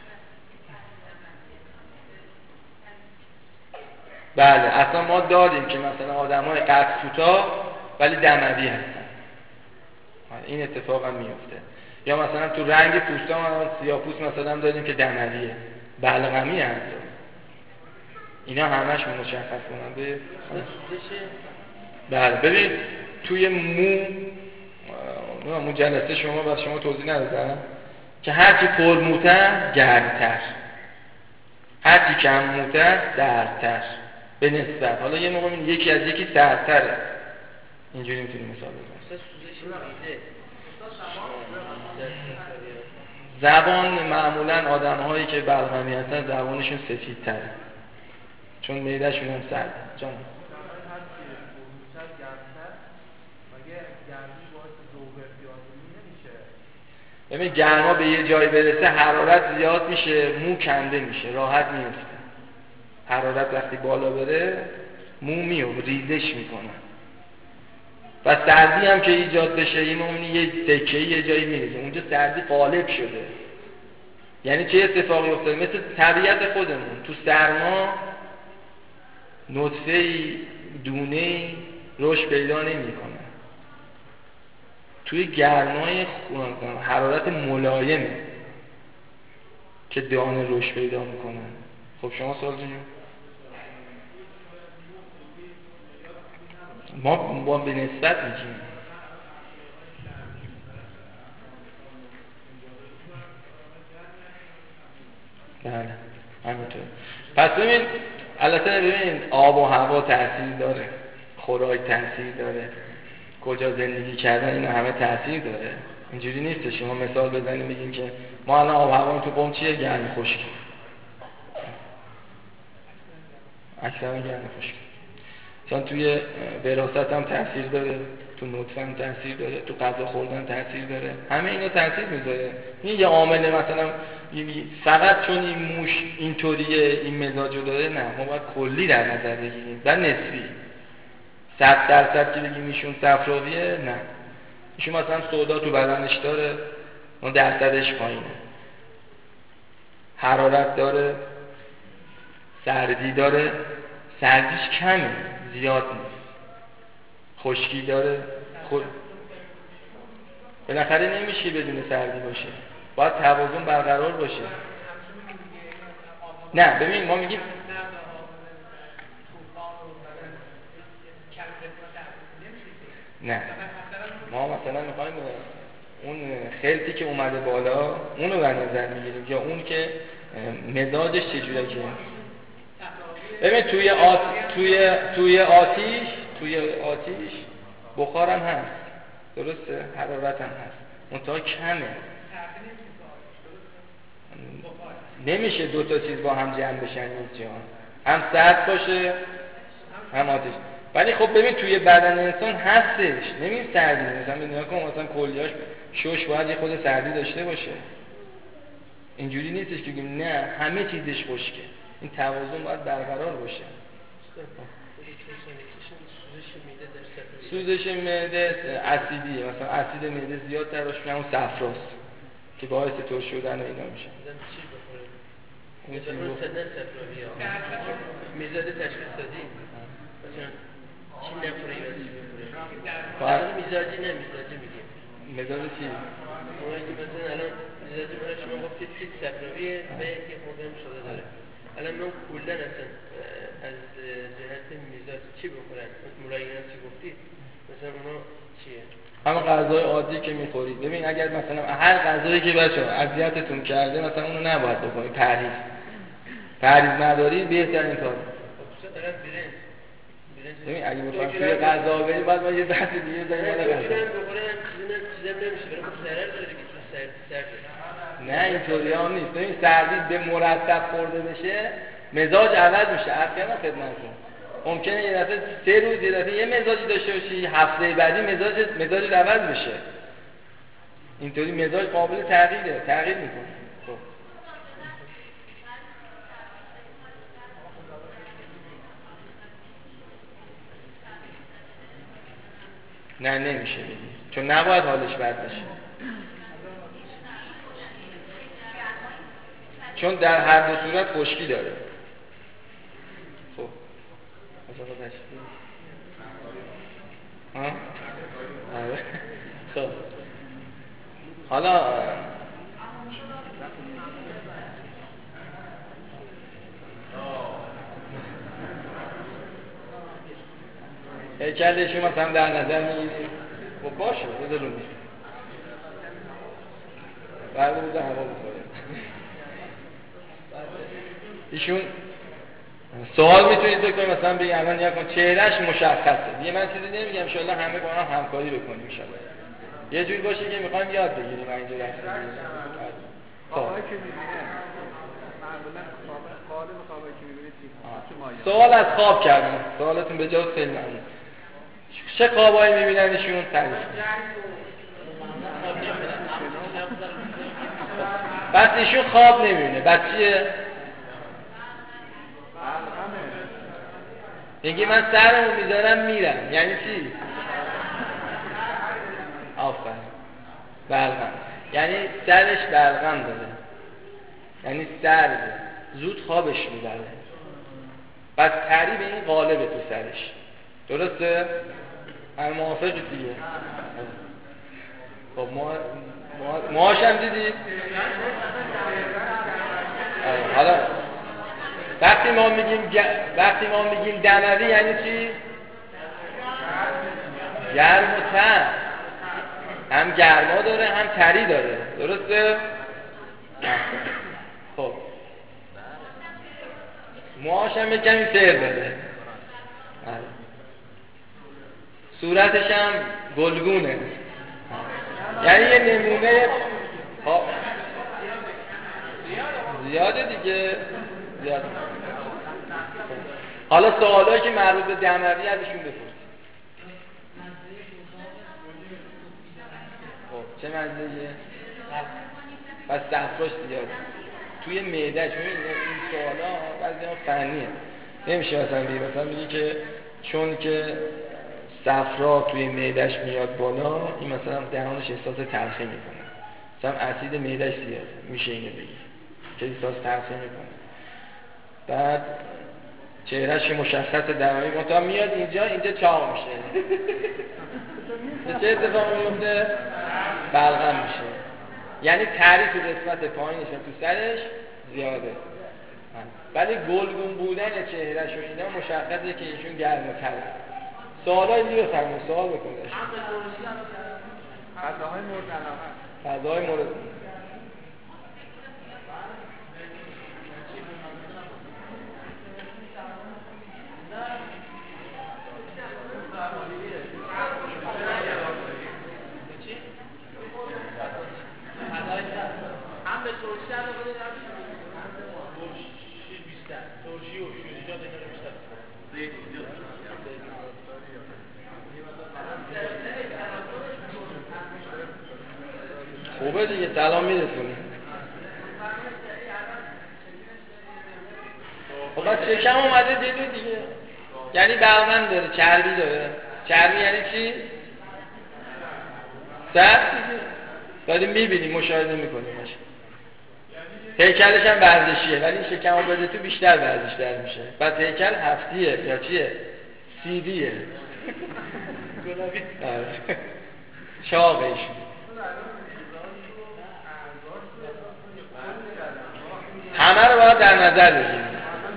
بله اصلا ما داریم که مثلا آدمای قد کوتاه ولی دموی هستن، این اتفاق هم میفته. یا مثلا تو رنگ پوستا ما سیاه‌پوست مثلا داریم که دمویه، بلغمی هست، اینا همش مشخص کننده. بله ببین توی مو مو جلسه شما بعد شما توضیح ندادم که هرچی پرموتر گرمتر، هرچی کم موتر سردتر به نسبت، حالا یه موقع یکی از یکی سردتره، اینجوری میتونیم مثال بزنیم. زبان معمولا آدم هایی که بلغمی هستن زبانشون سفید تره چون معده‌شون هم سرده. جان ببین گرما به یه جایی برسه حرارت زیاد میشه، مو کنده میشه، راحت میفته. حرارت وقتی بالا بره مو میو ریزش میکنه و سردی هم که ایجاد بشه این مومنی یه دکه‌ای یه جایی میریزه، اونجا سردی غالب شده. یعنی چه اتفاقی افتاده؟ مثل طبیعت خودمون، تو سرما نطفه‌ای دونه‌ای رشد پیدا نمی‌کنه، توی گرمای حرارت ملایمه که دانه رشد پیدا میکنه. خب شما سوال جون ما با به نسبت میگیم. بله همینطور. پس ببین البته ببین آب و هوا تاثیر داره، خوراک تاثیر داره، کجا زندگی کردن اینا همه تاثیر داره. اینجوری نیست شما مثال بزنیم بگیم که ما الان آب و هوا تو قم چیه؟ گرم خشک، اکثرا گرم خشک. چون توی وراثت هم تاثیر داره، تو نطفه هم تاثیر داره، تو غذا خوردن تاثیر داره، همه اینا تاثیر میذاره. این یه عامل مثلا فقط چون این موش اینطوریه این مزاجو داره، نه، ما باید کلی در نظر بگیریم و نسبی. صد درصد که بگیم ایشون صفراویه، نه، ایشون مثلا سودا تو بدنش داره، اون درصدش پایینه، حرارت داره، سردی داره، سردیش کمه زیاد نیست، خشکی داره، خود بالاخره نمیشه بدون سردی باشه، باید توازن برقرار باشه. نه ببین ما میگیم نه، ما مثلا میخوایم اون خلطی که اومده بالا اونو در نظر میگیریم یا اون که مزاجش چجوره. که ببین توی آت... توی توی آتیش توی آتیش بخارم هست، درسته، حرارت هم هست، منتها کمه، نمیشه دو تا چیز با هم جمع بشن یک جا، هم سرد باشه هم آتیش. ولی خب ببین توی بدن انسان هستش، نمیشه سردی، مثلا نگاه کن مثلا کلیه‌اش شوش باید یه خود سردی داشته باشه، اینجوری نیستش که بگیم نه همه چیزش خشکه، این توازن باید برقرار باشه. سوزش معده اسیدیه، مثلا اسید معده زیاد تر باشه اون صفراست که باعث ترش شدن و اینا میشه. چی بخوره؟ مثلا سدن صفراوی ها میزاد تشخیص دادیم مثلا چی نخوره یا چی بخوره؟ مثلا میزاجی نه میزاجی میگیم مزاج چی؟ موقعی که مثلا الان میزاجی برای شما گفتید سید صفراویه و یکی خوردم شده داره. الان من کلن اصلا از جهت میزاج چی بخورن؟ ملاینات چی گفتید؟ مثلا اونا چیه؟ همه غذای عادی که میخورید. ببین اگر مثلا هر غذایی که بچه‌ها اذیتتون کرده مثلا اونو نباید بخورید. پرهیز پرهیز ندارید بهترین کار. ببین اگه بخواید توی غذا برید باید ما یه بحث دیگه بزنیم مال غذا. نه اینطوری هم نیست. ببین سردی به مرتب خورده بشه مزاج عوض میشه. اصلا خدمتتون ممکنه یه دفعه سه روز یه دفعه یه مزاجی داشته باشی، هفته بعدی مزاج مزاج عوض بشه. اینطوری مزاج قابل تغییره، تغییر میکنه. خب نه نمیشه بگی چون نباید حالش بد بشه، چون در هر دو صورت خشکی داره. خب مثلا تشکیل ها آره خب حالا هیکلشون مثلا در نظر میگیریم خب باشه بذار رو میشه بعد بذار هوا بخوره. ایشون سوال میتونید بکنید مثلا بگید الان نیا کن چهرهش مشخصه دیگه، من چیزی نمیگم ان شاءالله همه با هم همکاری بکنیم ان شاءالله یه جوری باشه که میخوایم یاد بگیریم اینجا رفتیم. خب سوال از خواب کردم، سوالتون به جاست خیلی ممنون. چه خوابایی میبینن ایشون؟ تعریف بس ایشون خواب نمیبینه، بس چیه؟ میگه من سرمو میذارم میرم، یعنی چی؟ آفرین بلغم، یعنی سرش بلغم داره، یعنی سرده زود خوابش میبره، بس تعریب این غالبه تو سرش، درسته؟ همه موافق دیگه. خب ما ماهاش هم دیدید؟ حالا وقتی ما میگیم گ... وقتی ما میگیم دموی یعنی چی؟ گرم و تر، هم گرما داره هم تری داره، درسته؟ خب موهاش هم کمی سر داره، صورتش هم گلگونه، یعنی یه نمونه خب زیاده دیگه زیاده. حالا سوالایی که مربوط به دموی ازشون بپرسید. خب چه مزه‌ایه؟ پس صفراش زیاده توی معده، چون این سوالا بعضی ها فنیه نمیشه مثلا بگی مثلا بگی که چون که صفرا توی معدهش میاد بالا این مثلا دهانش احساس تلخی میکنه، مثلا اسید معدهش زیاده، میشه اینو بگی که احساس تلخی میکنه. بعد چهرهش مشخص دموی منتها میاد اینجا اینجا چاق میشه. چه اتفاقی میفته؟ بلغم میشه، یعنی تری تو قسمت پایینش تو سرش زیاده، ولی گلگون بودن چهرهش و اینا مشخصه که ایشون گرم و تره. سوالای دیگه بفرمایید، سوال بکنید. غذاهای مورد علاقه غذاهای مورد هم به ترشی علاقه داره هم به ترشی بیشتر، ترشی و شوریجات اینا رو بیشتر خوبه دیگه، سلام میرسونی. خب بس شکم اومده جلو دیگه، یعنی بلغم داره، چربی داره، چرمی یعنی چی؟ سر دیگه داریم میبینیم مشاهده میکنیم باشه. هیکلش هم ورزشیه ولی شکم رو بده تو بیشتر ورزش در میشه. بعد هیکل هفتیه یا چیه؟ سیدیه چاقش همه رو باید در نظر بگیریم.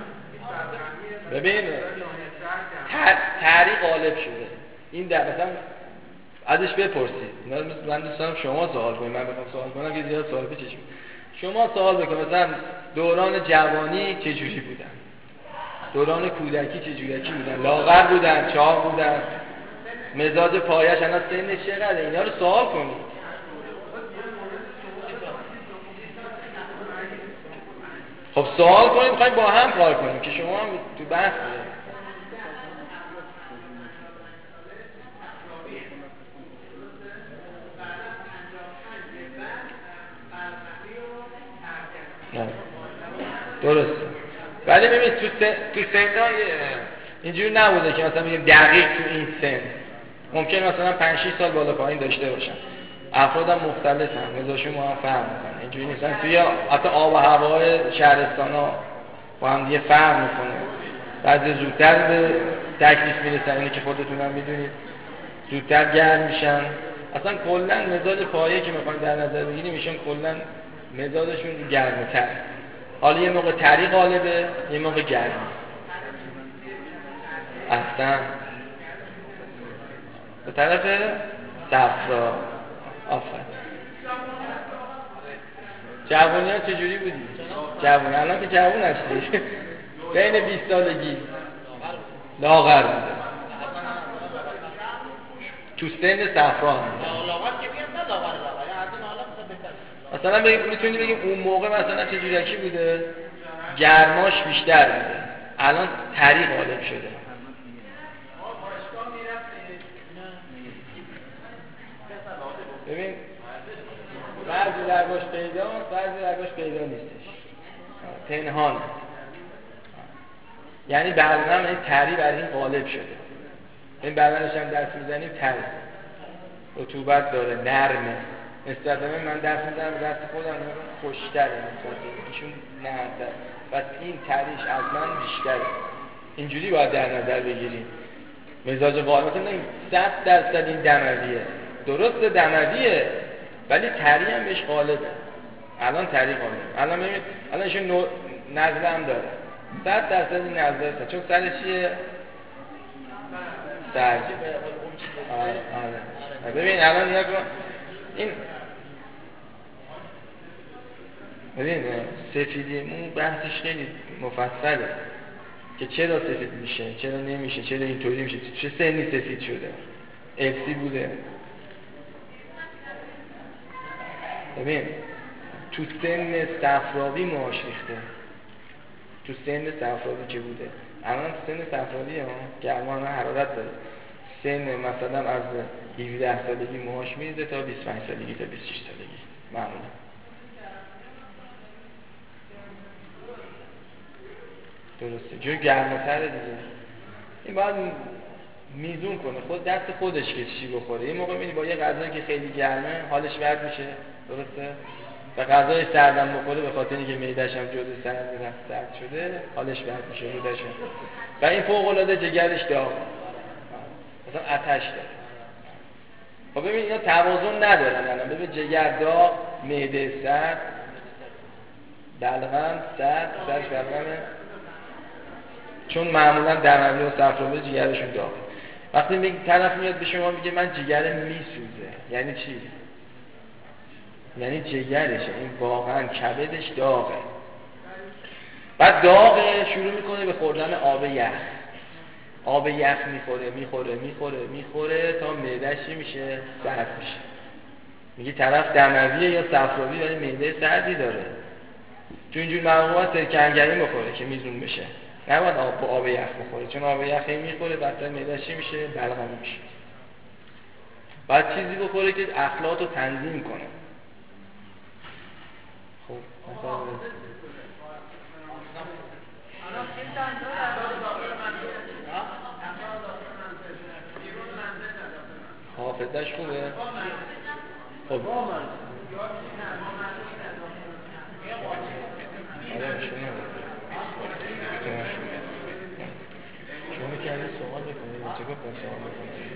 ببین تاریخ غالب شده این در مثلا ازش بپرسید. من دوستانم شما سوال کنید، من بخوام سوال کنم که زیاد سوال پیچش میاد. شما سوال بکنید مثلا دوران جوانی چه جوری بودن، دوران کودکی چه جوری بودن، لاغر بودن، چاق بودن، مزاج پایش الان سنش چقدره، اینا رو سوال کنید. خب سوال کنید، میخوایم با هم کار کنیم که شما هم تو بحث بودید. درسته ولی ببین تو سن تو سن‌های اینجوری نبوده که مثلا بگیم دقیق تو این سن ممکن مثلا پنج شش سال بالا پایین داشته باشن. افراد هم مختلفن، مزاجشون با هم فرق میکنه. اینجوری نیستن توی حتی آب و هوای شهرستانا با هم دیگه فرق میکنه. بعضی زودتر به تکلیف میرسن، اینی که خودتون هم میدونید، زودتر گرم میشن. اصلا کلا مزاج پایه که میخوایم در نظر بگیریم ایشون کلا مزاجشون گرم‌تر. حالا یه موقع تری غالبه، یه موقع گرمی. اصلا به طرف صفرا آفرین. جوانی ها چجوری بودی؟ جوانی الان که جوان هستی بین بیست سالگی لاغر بوده تو سن صفرا هم مثلا میتونی بگیم اون موقع مثلا چجوری بوده؟ گرماش بیشتر بوده، الان تری غالب شده. ببین بعضی درگاش پیداست، بعضی درگاش پیدا نیستش، پنهان. یعنی برنامه این تری بر این غالب شده. این بدنش هم دست میزنیم تری، رطوبت داره، نرمه. نسبت به من دست میزنم دست خودم خوشتره نسبت به ایشون نرم‌تر، پس این تریش از من بیشتره. اینجوری باید در نظر بگیریم. مزاج غالب مثلا صد درصد این دمویه، درسته دمویه ولی تری هم بهش غالبه. الان تری غالبه. الان ببین الان ایشون نو... نزله هم داره، صد درصد این نزله است. چون سرش چیه؟ سر. آره آره. ببین الان نیا کن این ببین سفیدی مو بحثش خیلی مفصله که چرا سفید میشه، چرا نمیشه، چرا اینطوری میشه، چه سنی سفید شده، افسی بوده. ببین تو سن صفراوی موهاش ریخته، تو سن صفراوی که بوده. الان تو سن صفراوی ها گرمان حرارت داره. سن مثلا از هفده سالگی موهاش میریزه تا بیست و پنج سالگی تا بیست و شش سالگی معمولا. درسته جور گرم‌تره دیگه. این باید میزون کنه، خود دست خودش که چی بخوره. این موقع میبینی با یه غذایی که خیلی گرمه حالش بد میشه، درسته؟ و غذای سردم بخوره به خاطر اینکه معده‌ش هم جزء سرد سرد شده حالش بد میشه رودش. و این فوق العاده جگرش داغ، مثلا آتش داره. خب ببین اینا توازن ندارن الان. ببین جگر داغ، معده سرد، بلغم سرد، سرش بلغمه، چون معمولا دموی و صفراوی جگرشون داغه. وقتی میگه طرف میاد به شما میگه من جگرم میسوزه، یعنی چی؟ یعنی جگرشه، این واقعا کبدش داغه. بعد داغه شروع میکنه به خوردن آب یخ. آب یخ میخوره میخوره میخوره میخوره تا معده‌اش میشه سرد میشه. میگه طرف دمویه یا صفراوی ولی معده سردی داره. چون اینجور مواقع سرکنگری بخوره که میزون بشه. نباید آب با آب یخ بخوره، چون آب یخی میخوره بعد معده‌اش میشه بلغم میشه. بعد چیزی بخوره که اخلاط رو تنظیم کنه. خب حافظش خوبه؟ خب آره شما شما می‌کردی سوال بکنید چه گفتن سوال بکنید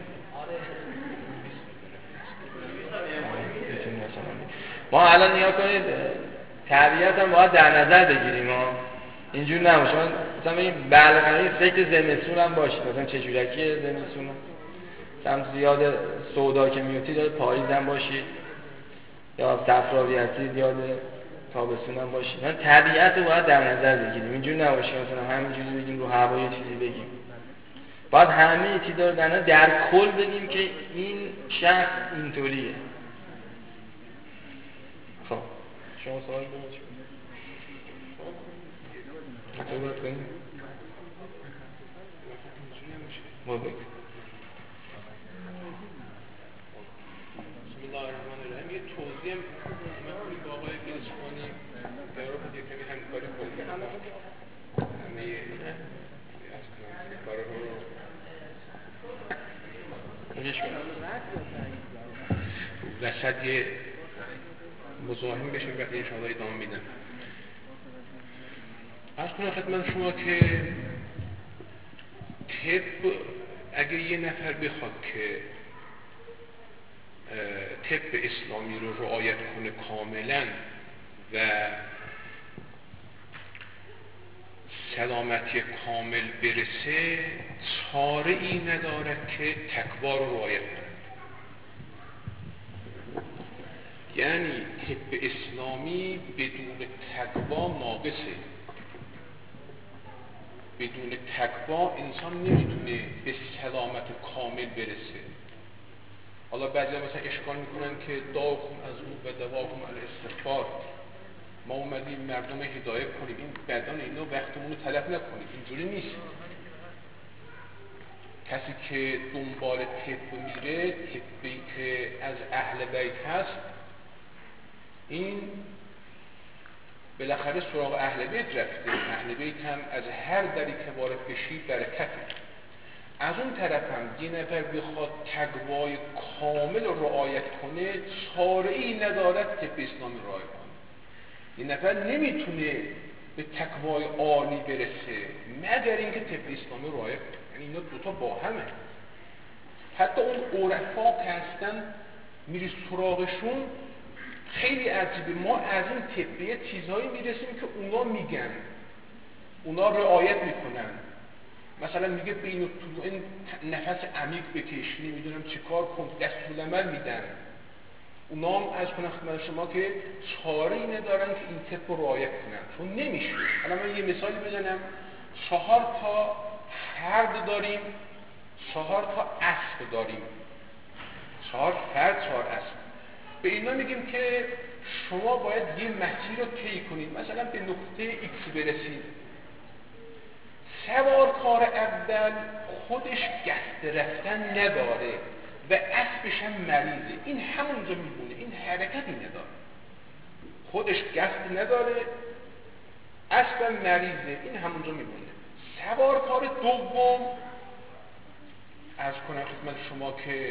ما الان نیا کنید طبیعت هم باید در نظر بگیریم ها اینجور نباشه شما مثلا بگیم بلغمی فکر زمستون هم باشه مثلا چه جورکیه زمستون هم زیاد سودا که میوتی داره پاییز هم باشی یا صفراوی هستید یاد تابستون هم باشی من طبیعت رو باید در نظر بگیریم اینجور نباشه مثلا همینجوری بگیم رو هوا یه چیزی بگیم باید همه چیزا رو در در کل بگیم که این شخص اینطوریه خب شما سوال دارید چطور باید کنیم؟ ما بگیم بسم الله الرحمن الرحیم یه توضیح هم من با آقای گلسپانی در رابط یک کمی همکاری کنیم همه از کارها رو مجیش کنیم وسط یه مزاحم بشیم وقتی انشاءالله ادامه میدم از کنم خدمت شما که طب اگه یه نفر بخواد که طب اسلامی رو رعایت کنه کاملا و سلامتی کامل برسه چاره ای نداره که تقوا رو رعایت کنه یعنی طب اسلامی بدون تقوا ناقصه بدون تقوا انسان نمیتونه به سلامت کامل برسه حالا بعضی مثلا اشکال میکنن که دعاکم از او و دواکم علی استغفار ما اومدیم مردم هدایت کنیم این بدن اینو وقتمون رو تلف نکنیم اینجوری نیست کسی که دنبال طب میره طبی که از اهل بیت هست این بالاخره سراغ اهل بیت رفته اهل بیت هم از هر دری که وارد بشید برکته از اون طرف هم یه نفر بخواد تقوای کامل رو رعایت کنه چاره ای ندارد طب اسلامی رعایت کنه یه نفر نمیتونه به تقوای عالی برسه مگر اینکه طب اسلامی رعایت کنه یعنی اینا دوتا با همه حتی اون عرفا که هستن میری سراغشون خیلی عجیبه ما از این طبیه چیزهایی میرسیم که اونا میگن اونا رعایت میکنن مثلا میگه بین الطلوع نفس عمیق بکش نمیدونم چه کار کن دستورالعمل میدن اونا هم از کنم خدمت شما که چاره‌ای ندارن که این طب رو رعایت کنن چون نمیشه حالا من یه مثالی بزنم چهار تا فرد داریم چهار تا اسب داریم چهار فرد چهار اسب به اینا میگیم که شما باید یه مسیر رو طی کنید مثلا به نقطه ایکس برسید سوارکار اول خودش گست رفتن نداره و اسبش هم مریضه این همونجا میمونه این حرکتی نداره خودش گست نداره اسبم مریضه این همونجا میمونه سوارکار دوم از کنم خدمت شما که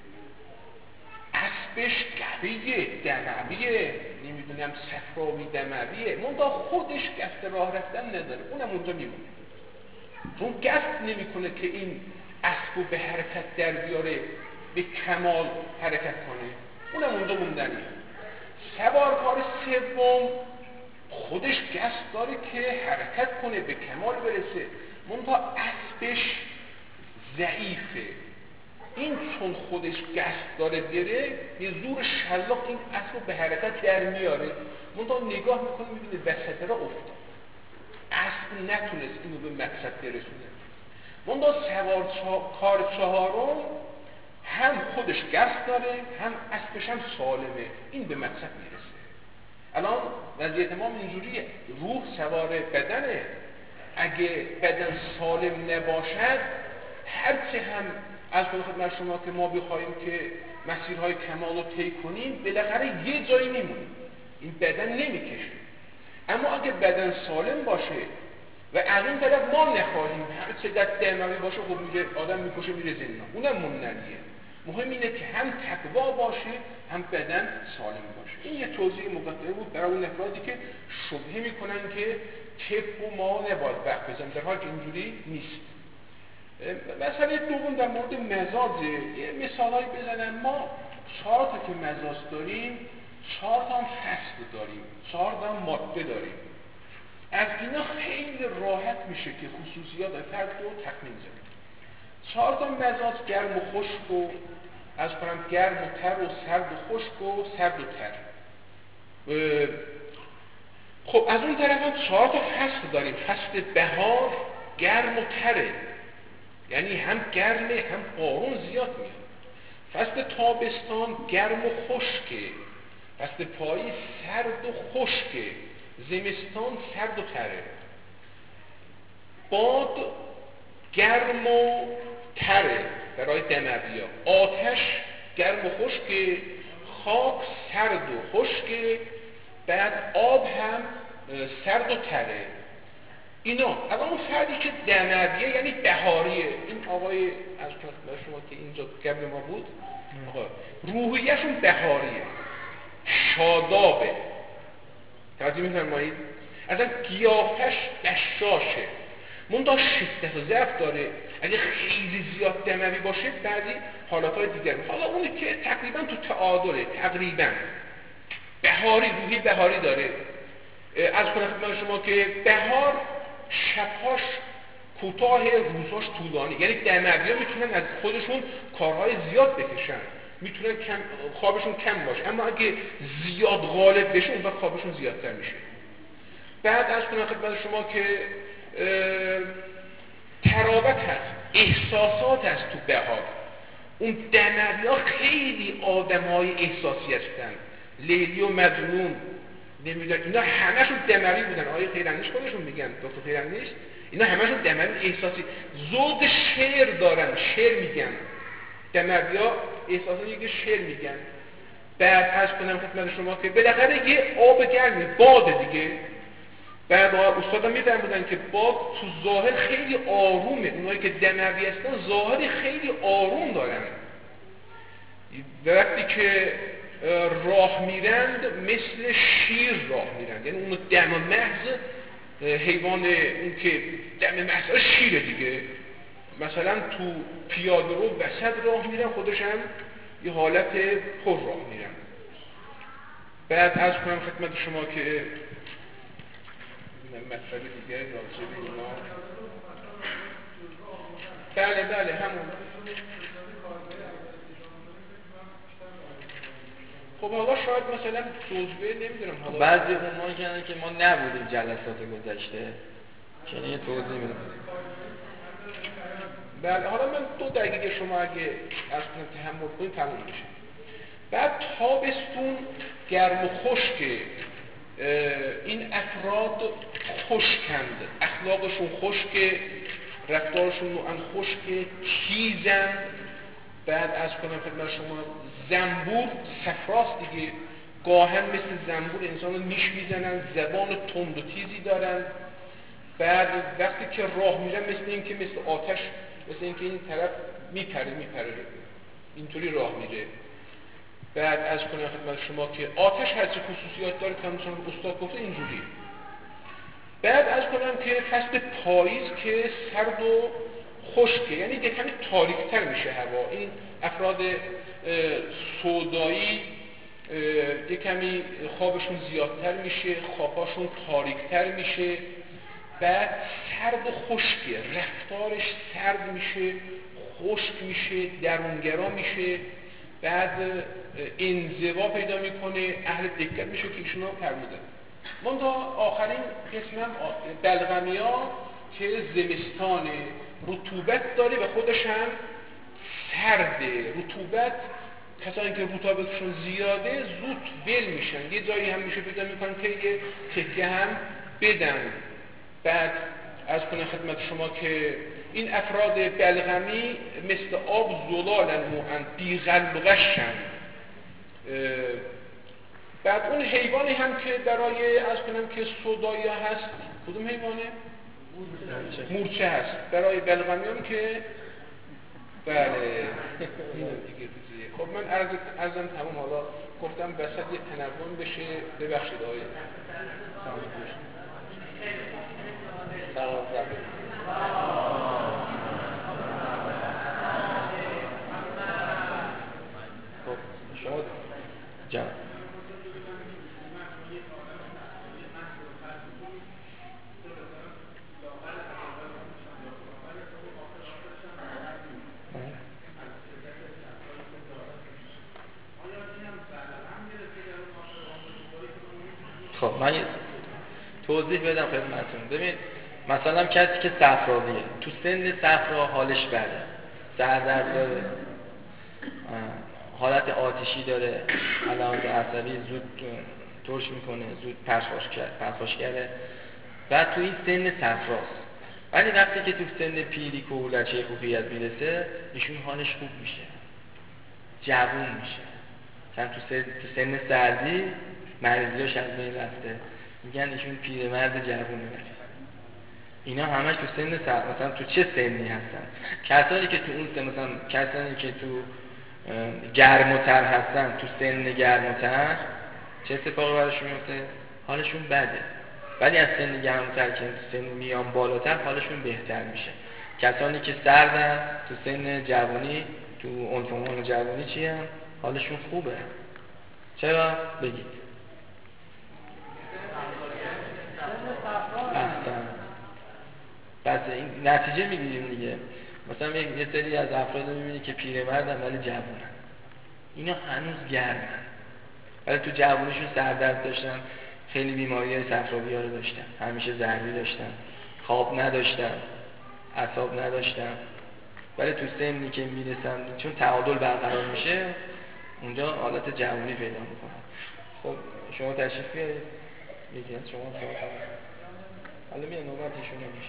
اسبش قویه دمویه نمیدونم صفراوی دمویه منتها خودش گست راه رفتن نداره اونم اونجا میمونه چون گست نمیکنه که این اسبو به حرکت در بیاره به کمال حرکت کنه اونم اونجا موندنیه سوارکار سوم خودش گست داره که حرکت کنه به کمال برسه منتها اسبش ضعیفه این چون خودش گست داره بره یه زور شلاق این اسب به حرکت در میاره منتها نگاه میکنه میبینه وسط را افتاد اسب نتونست اینو به مقصد برسونه منتها سوار چه... کار چهارم هم خودش گست داره هم اسبش هم سالمه این به مقصد میرسه الان وضعیت ما اینجوریه روح سوار بدنه اگه بدن سالم نباشد هرچه هم از خدمت شما که ما بخوایم که مسیرهای کمال رو طی کنیم بالاخره یه جایی میمونیم این بدن نمیکشه اما اگه بدن سالم باشه و از این طرف ما نخواهیم هر چه دست دموی باشه خب میره آدم میکشه میره زندان اونم موندنیه مهم اینه که هم تقوا باشه هم بدن سالم باشه. این یه توضیح مقدمه بود برای اون افرادی که شبهه میکنن که طب و ما نباید وقت بزنیم، در حال که اینجوری نیست. مسئله دوم در مورد مزاجه. یه مثالایی بزنم. ما چهار تا که مزاج داریم، چهار تا هم فصل داریم، چهار تا هم ماده داریم. از اینا خیلی راحت میشه که خصوصیات فرد رو تخمین زد. چهار تا مزاج گرم و خشک و از کنم گرم و تر و سرد و خشک و سرد و تر. خب از اون طرف هم چهار تا فصل داریم. فصل بهار گرم و تره، یعنی هم گرمه هم بارون زیاد میاد. فصل تابستان گرم و خشکه، فصل پاییز سرد و خشکه، زمستان سرد و تره. باد گرم و تره برای دموی‌ها، آتش گرم و خشکه، خاک سرد و خشکه، بعد آب هم سرد و تره. اینا اما اون فردی که دمویه یعنی بهاریه، این آقای از شما که اینجا قبل ما بود آقا روحیه‌شون بهاریه، شادابه، توجه می‌فرمایید؟ اصلا قیافش بشاشه، منتها شدت و ضعف داره. اگه خیلی زیاد دموی باشه بعضی حالاتهای دیگر، حالا اونی که تقریبا تو تعادله، تقریبا بهاری، روحی بهاری داره. از کنم خدمت شما که بهار شبهاش کوتاه، روزاش طولانی، یعنی دموی‌ها میتونن از خودشون کارهای زیاد بکشن، میتونن کم خوابشون کم باشه، اما اگه زیاد غالب بشه اون وقت خوابشون زیادتر میشه. بعد از کنم خدمت شما که تراوت هست، احساسات هست تو بهار. اون دموی‌ها خیلی آدم‌های احساسی هستن، لیلی و مجنون نمیدونم، اینا همشون دموی بودن. آقای خیراندیش خودشون میگن، دکتر خیراندیش، اینا همشون دموی احساسی، ذوق شعر دارن، شعر میگن. دموی‌ها احساساتی که شعر میگن. بعد از کنم خدمت شما که بالاخره یه آب گرمی، باد دیگه. بعد استادم میفرمودن که باد تو ظاهر خیلی آرومه، اونایی که دموی هستن ظاهر خیلی آروم دارن. وقتی که راه میرند مثل شیر راه میرند، یعنی اون دم محض حیوان، اون که دم محض شیره دیگه. مثلا تو پیاده رو وسط راه میرن، خودش هم یه حالت پر راه میرن. بعد از کنم خدمت شما که مطلب دیگه راجع به اینا، بله بله همون. خب حالا شاید مثلا جزوه نمیدونم، حالا بعضی اونها کردن که ما نبودیم جلسات گذشته، که یه توضیح میدم. بله حالا من دو دقیقه شما اگه از کنم تحمل کنید تموم میشه. بعد تابستون گرم و خشکه، این افراد خشکند، اخلاقشون خشکه، رفتارشون نوعاً خشکه، تیزند. بعد از کنم خدمت شما زنبور صفراست دیگه، گاهن مثل زنبور انسان رو نیش میزنن، زبان تند و تیزی دارن. بعد وقتی که راه میرن مثل این که مثل آتش، مثل این که این طرف میپره میپره اینطوری راه میره. بعد از کنم خدمت شما که آتش هرچی خصوصیات داره که همچنان استاد گفته اینجوری. بعد از کنم که فصل پاییز که سرد و خشکه، یعنی یه کمی تاریک‌تر میشه هوا. این افراد سودایی یه کمی خوابشون زیادتر میشه، خواباشون تاریک‌تر میشه. بعد سرد و خشکه، رفتارش سرد میشه، خشک میشه، درونگرا میشه. بعد انزوا پیدا میکنه، اهل دقت میشه که ایشون هم فرمودن. من تا آخرین قسمم بلغمی ها که زمستانه، رطوبت داره و خودش هم سرده. رطوبت، کسانی که رطوبتشون زیاده زود ول میشن، یه جایی هم میشه پیدا میکنن که یه تکه هم بدن. بعد از کنه خدمت شما که این افراد بلغمی مثل آب زلالن، نوعاً بی‌غلغشن. بعد اون حیوانی هم که برای از کنم که سودایی هست، کدوم حیوانه؟ مورچه. مورچه هست. برای بلغمی هم که بله اینو دیگه روزیه. خب من عرض ازم تمام، حالا گفتم وسط یه تنوع بشه، ببخشید آقای سلام زبه خب شما جان خب من توضیح بدم خدمتتون. ببین مثلا کسی که صفراویه، تو سن صفرا حالش بده، سردرد داره، حالت آتشی داره، علامت عصبی زود ترش میکنه، زود پرخاش کرد پرخاش کرده، بعد تو این سن صفراست. ولی وقتی که تو سن پیری کهولت شیخوخیت میرسه، ایشون حالش خوب میشه، جوون میشه. مثلا تو سن تو سن سردی مریضیاش از بین رفته، میگن ایشون پیرمرد جوونه. اینا همش تو سن سر، مثلا تو چه سنی هستن؟ کسانی که تو اون سن، مثلا کسانی که تو گرم‌تر هستن، تو سن گرم‌تر چه اتفاقی براشون میفته؟ حالشون بده. ولی از سن گرم‌تر که سن میان بالاتر حالشون بهتر میشه. کسانی که سردن تو سن جوانی، تو عنفوان جوانی چی هم؟ حالشون خوبه. چرا؟ بگید. احسن. پس این نتیجه میگیریم دیگه. مثلا یه سری از افراد میبینی که پیرمردن ولی جوونن، اینا هنوز گرمن، ولی تو جوونیشون سردرد داشتن، خیلی بیماری‌های صفراوی‌ها رو داشتن، همیشه ضربی داشتن، خواب نداشتن، اعصاب نداشتن. ولی تو سنی که میرسن، چون تعادل برقرار میشه، اونجا حالت جوونی پیدا میکنن. خب شما تشریف بیارید، یکی از شما صحبت حالا میاد نوبتشون نمیشه.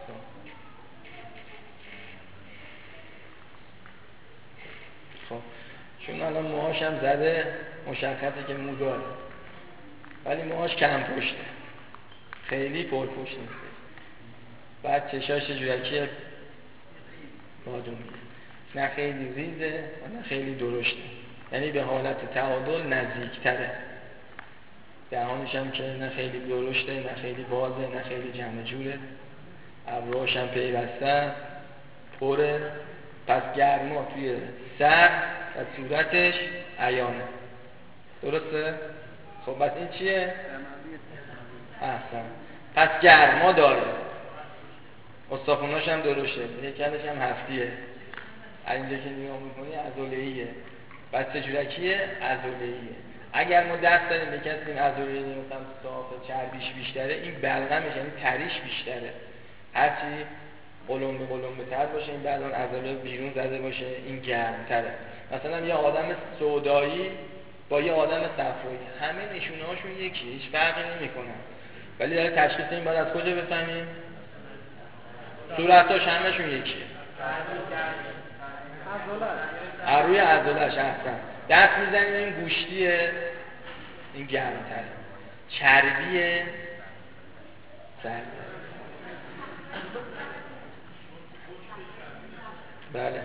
خب چون الان موهاش هم زده، مشخصه که مو داره، ولی موهاش کم پشته، خیلی پر پشت نیست. بعد چشاش جورکیه بادونی، نه خیلی ریزه و نه خیلی درشته، یعنی به حالت تعادل نزدیکتره. دهانش هم که نه خیلی درشته، نه خیلی بازه، نه خیلی جمع جوره. ابروهاش هم پیوسته، پره. پس گرما توی سر و صورتش عیانه. درسته؟ خب بس این چیه؟ احسن. پس گرما داره، استخوناش هم درشه، هیکلش هم هفتیه، اینجا که نگاه میکنی عضله‌ایه. بس چجورکیه؟ عضله‌ایه. اگر ما دست داریم به کسی این عضله‌ای مثلا صاف چربیش بیشتره، این بلغمش یعنی تریش بیشتره. هرچی قلمبه قلمبه تر باشه، این بعد اون عضله بیرون زده باشه، این گرمتره. مثلا یه آدم سودایی با یه آدم صفرایی، همه نشونه هاشون یکی، هیچ فرقی نمی‌کنن، ولی در تشخیص این باید از کجا بفهمیم؟ صورتاش همشون یکیه، از روی عضله‌اش. احسن. دست میزنیم این گوشتیه، این گرمتره، چربیه، سرده. بله.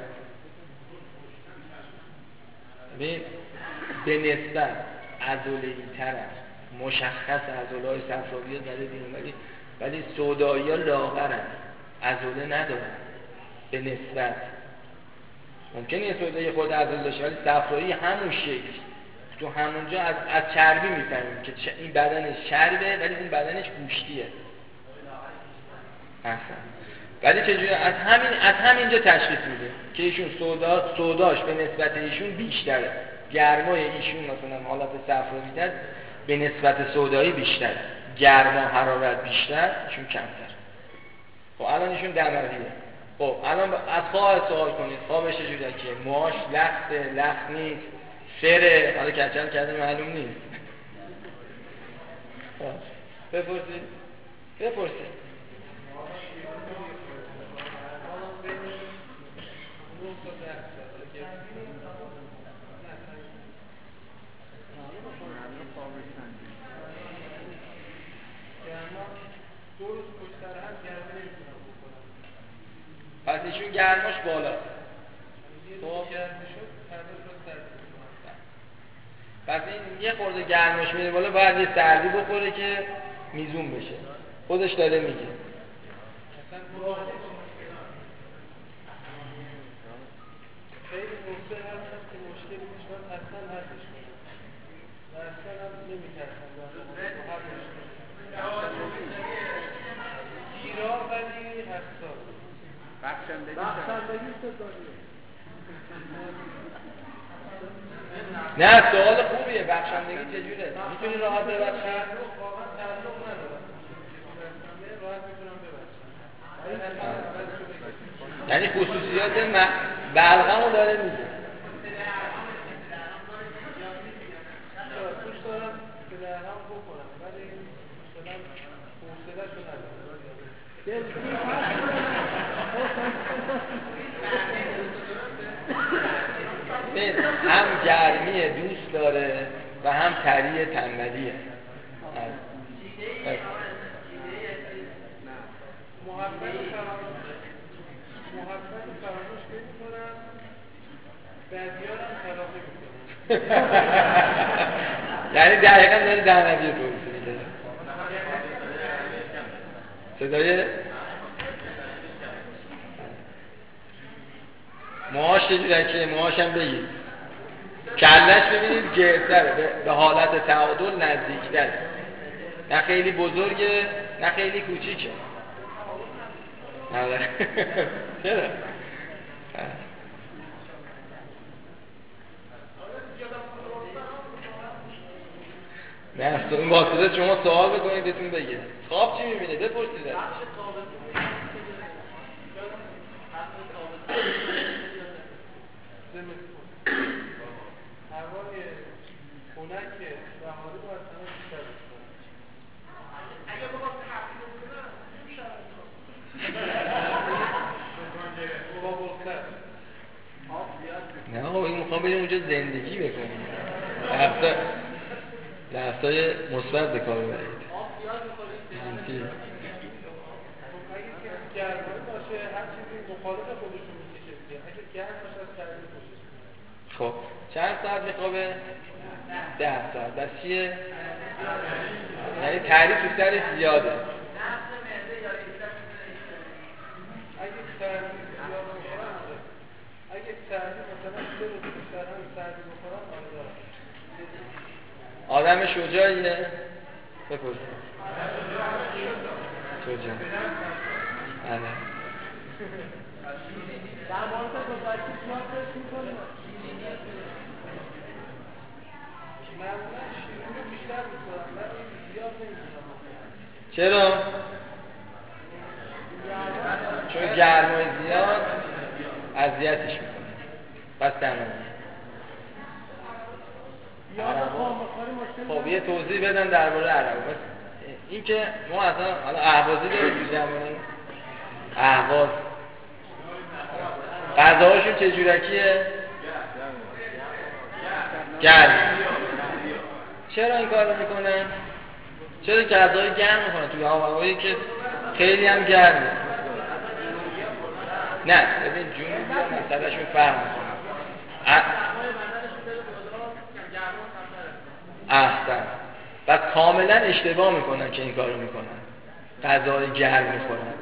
ببین به نسبت عضله‌ای تر است، مشخص عضله‌های صفراوی زده بیرون، ولی ولی سودایی‌ها لاغرن، عضله ندارن به نسبت. ممکنه یه سودایی خود عضله داشته ولی صفرایی همون شکل، تو همونجا از از چربی میفهمیم که این بدنش چربه ولی اون بدنش گوشتیه. احسن. ولی چجوری؟ از همین از همینجا تشخیص میده که ایشون سودا سوداش به نسبت ایشون بیشتره، گرمای ایشون مثلا حالت صفراوی‌تر به نسبت سودایی بیشتره، گرما حرارت بیشتر، ایشون کمتر. خب الان ایشون دمویه. خب الان از خواه سوال کنید، خوابش چجوریه؟ که موهاش لخته، لخت نیست، فره، حالا کچل کرده معلوم نیست. بپرسید بپرسید پس ایشون گرماش بالاست، خب گرم شد فردا شد سرد. پس این یه خورده گرمش میره بالا، باید یه سردی بخوره که میزون بشه. خودش داره میگه اصلا خیلی موضوع هست که مشکلی میشه باید اصلا حلش کنم و اصلا هم نمیترسم با هر مشکلی گیرا ولی حساس بخشندگی بخشندگی ستانیه. نه سوال خوبیه. بخشندگی چجوره؟ میتونی راحت ببخشی؟ واقعا تعلق ندارم راحت میتونم ببخشم. یعنی خصوصیات بلغمو داره میگه. دوست دارم که در هم بکنم ولی مثلا حوصله‌شو ندارم. هم گرمی دوست داره و هم تری تنبلیه. محبت فراموش محبت فراموش نمی‌کنم، بدیارم تلافی می‌کنم. یعنی دقیقاً داره در نبی درست میگه. صدای موهاش چجوره که موهاش هم بگید کلش ببینید گردره، به حالت تعادل نزدیک‌تره، نه خیلی بزرگه نه خیلی کوچیکه. آره چرا؟ نه اصلا این واسطه شما سوال بکنید بهتون بگه خواب چی میبینه؟ بپرسید هوای خنک بهاری باید همه بیشتر بکنم. اگه بخواد تحقیل کنم نه آقا این میخوام بریم اونجا زندگی بکنیم، لحظه لحظه مثبت به کار ببرید. منفی گرمایی باشه هر چیزی مخالف خودشون میکشه دیگه. اگه گرم باشه از سردی خوشش میاد. خب چند ساعت میخوابه؟ ده ساعت. بس چیه؟ یعنی تعریف تو سر زیاده. اگه سردی زیاد بخورم اگه سردی مثلا سه روز بیشتر هم سردی بخورم آره آدم شجاعیه؟ بپرسید شجاع آره در مورد گذشته زیاد فکر می‌کنی؟ معمولا شیرینی رو بیشتر می‌خورم ولی زیاد نمی‌خورم. چرا؟ چون گرمای زیاد اذیتش میکنه. پس تمام. خب یه توضیح بدن درباره عرب. این که ما اصلا حالا اهوازی داریم تو جمعمون، اهواز غذاهاشون چه جورکیه؟ گرم. چرا این کار رو میکنن؟ چرا غذای گرم میکنن توی هوایی که خیلی هم گرمه؟ نه ببین جون مسئلهشون فهم میکنن. احسن. و کاملا اشتباه میکنن که این کارو میکنن، غذای گرم میخورن.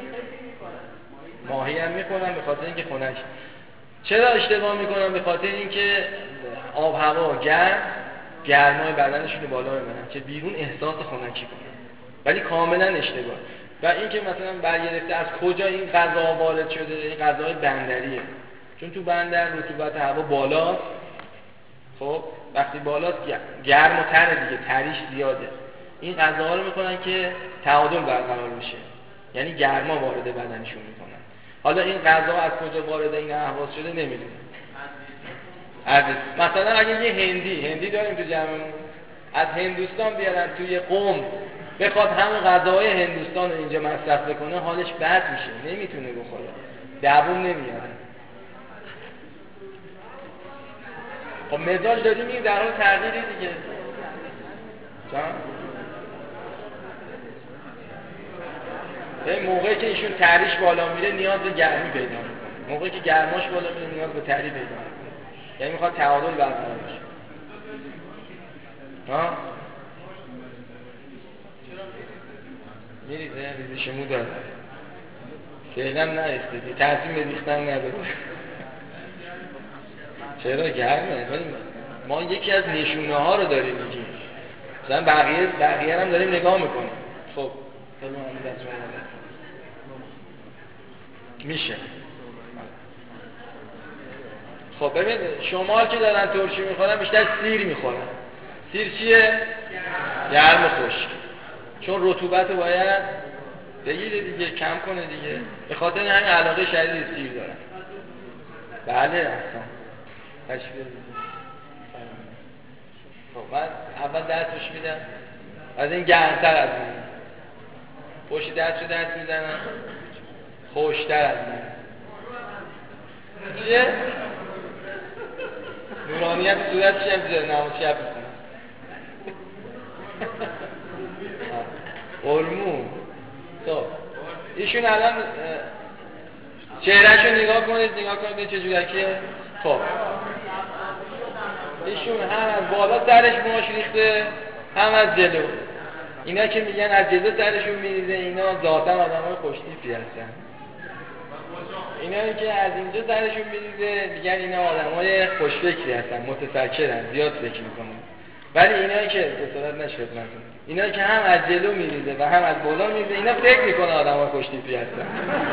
ماهی هم میخورن به خاطر اینکه خنک. چرا اشتباه میکنن؟ به خاطر اینکه آب هوا گرم گرمای بدنشون رو بالا میبرن که بیرون احساس خنکی کنن، ولی کاملا اشتباه. و اینکه مثلا برگرفته از کجا این غذا وارد شده، این غذای بندریه، چون تو بندر رطوبت هوا بالاست. خب وقتی بالاست گرم و تره دیگه، تریش زیاده. این غذاها رو میکنن که تعادل برقرار بشه، یعنی گرما وارد بدنشون میکنن. حالا این غذا از کجا وارد این اهواز شده نمیدونم. مثلا اگه یه هندی هندی داریم تو جمعمون، از هندوستان بیارن توی قم بخواد همون غذاهای هندوستان رو اینجا مصرف بکنه، حالش بد میشه، نمیتونه بخوره، دووم نمیاره. خب مزاج داریم این در حال تغییری دیگه. جان این موقعی که ایشون تریش بالا میره نیاز به گرمی پیدا میکنه. موقعی که گرماش بالا میره نیاز به تعریف پیدا میکنه، یعنی میخواد تعادل برقرار بشه. ها میریزه ریزش مو داره، فعلا نریخته، تصمیم به ریختن نداره. چرا گرمه؟ ما یکی از نشونه ها رو داریم میگیم، مثلا بقیه بقیه هم داریم نگاه میکنیم. خب خیلی هم دست میشه. خب ببین شما که دارن ترشی میخورن بیشتر سیر میخورن. سیر چیه؟ گرم و خشک، چون رطوبت رو باید بگیره دیگه، کم کنه دیگه، به خاطر همین علاقه شدید سیر دارن. بله اصلا تشبیه دیگه. خب من اول دستش میدم، از این گرمتر از من پشت دست رو دست میزنم، خوشتر از من. چیه؟ نورانیت صورت چی هم بیزاره نماز شب میکنم. قرمون. خب ایشون الان چهرهشو نگاه کنید، نگاه کنید به چه جورکیه. خب ایشون هم از بالا سرش موهاش ریخته، هم از جلو. اینا که میگن از جلو سرشون میریزه، اینا ذاتاً آدمای خوش‌تیپی هستن. اینا که از اینجا سرشون میریزه میگن اینا آدمای خوشفکری هستن، متفکرن، زیاد فکر میکنن. ولی اینا که بصورت نشد نکنه، اینا که هم از جلو میریزه و هم از بالا میریزه، اینا فکر میکنه آدمای خوش‌تیپی هستن.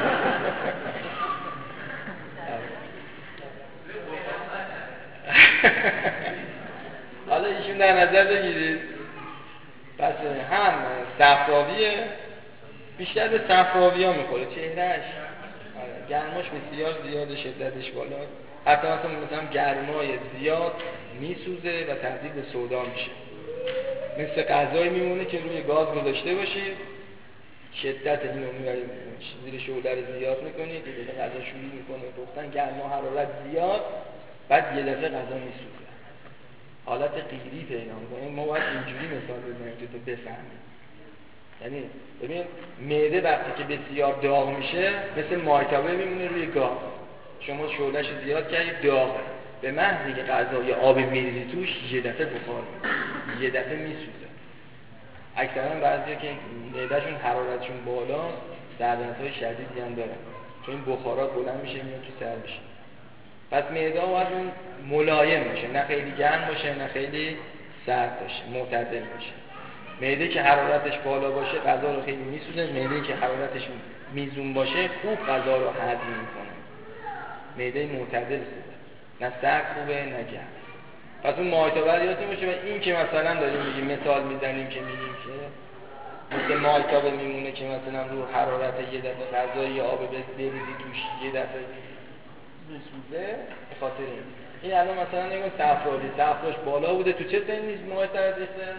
حالا ایشون در نظر بگیرید، پس هم صفراویه، بیشتر به صفراوی ها میخوره چهرهش، گرماش بسیار زیاد، شدتش بالا، حتی مثلا مثلا گرمای زیاد میسوزه و تبدیل به سودا میشه. مثل غذایی میمونه که روی گاز گذاشته باشید، شدت اینو میبرید زیر شعله رو زیاد میکنید، دیگه غذا شروع میکنه پختن، گرما حرارت زیاد، بعد یه دفعه غذا میسوزه، حالت قیری پیدا میکنه. ما باید اینجوری مثال بزنیم که تو بفهمید. یعنی ببین معده وقتی که بسیار داغ میشه مثل مایتابه میمونه روی گاز، شما شعله‌اش زیاد کردید داغه، به محضی که غذا یا آب میریزی توش یه دفعه بخار میکنه، یه دفعه میسوزه. اکثرا بعضیا که معدهشون حرارتشون بالا دردهای شدیدی هم دارن، چون این بخارات بلند میشه میاد تو سر میشه. پس معده باید اون ملایم باشه، نه خیلی گرم باشه نه خیلی سرد باشه، معتدل باشه. معده که حرارتش بالا باشه غذا رو خیلی میسوزه، معده که حرارتش میزون باشه خوب غذا رو هضم میکنه. معده معتدل خوبه، نه سرد خوبه نه گرم. پس اون مایتابه یادتون باشه. و این که مثلا داریم میگیم مثال میزنیم که میگیم که مثل مایتابه میمونه که مثلا رو حرارت یه دفعه غذا یا آب بریزی توش یه دفعه میسوزه، به خاطر این. این الان مثلا نگاه صفراوی، صفراش بالا بوده، تو چه سنی نیست موهای سر ریخته؟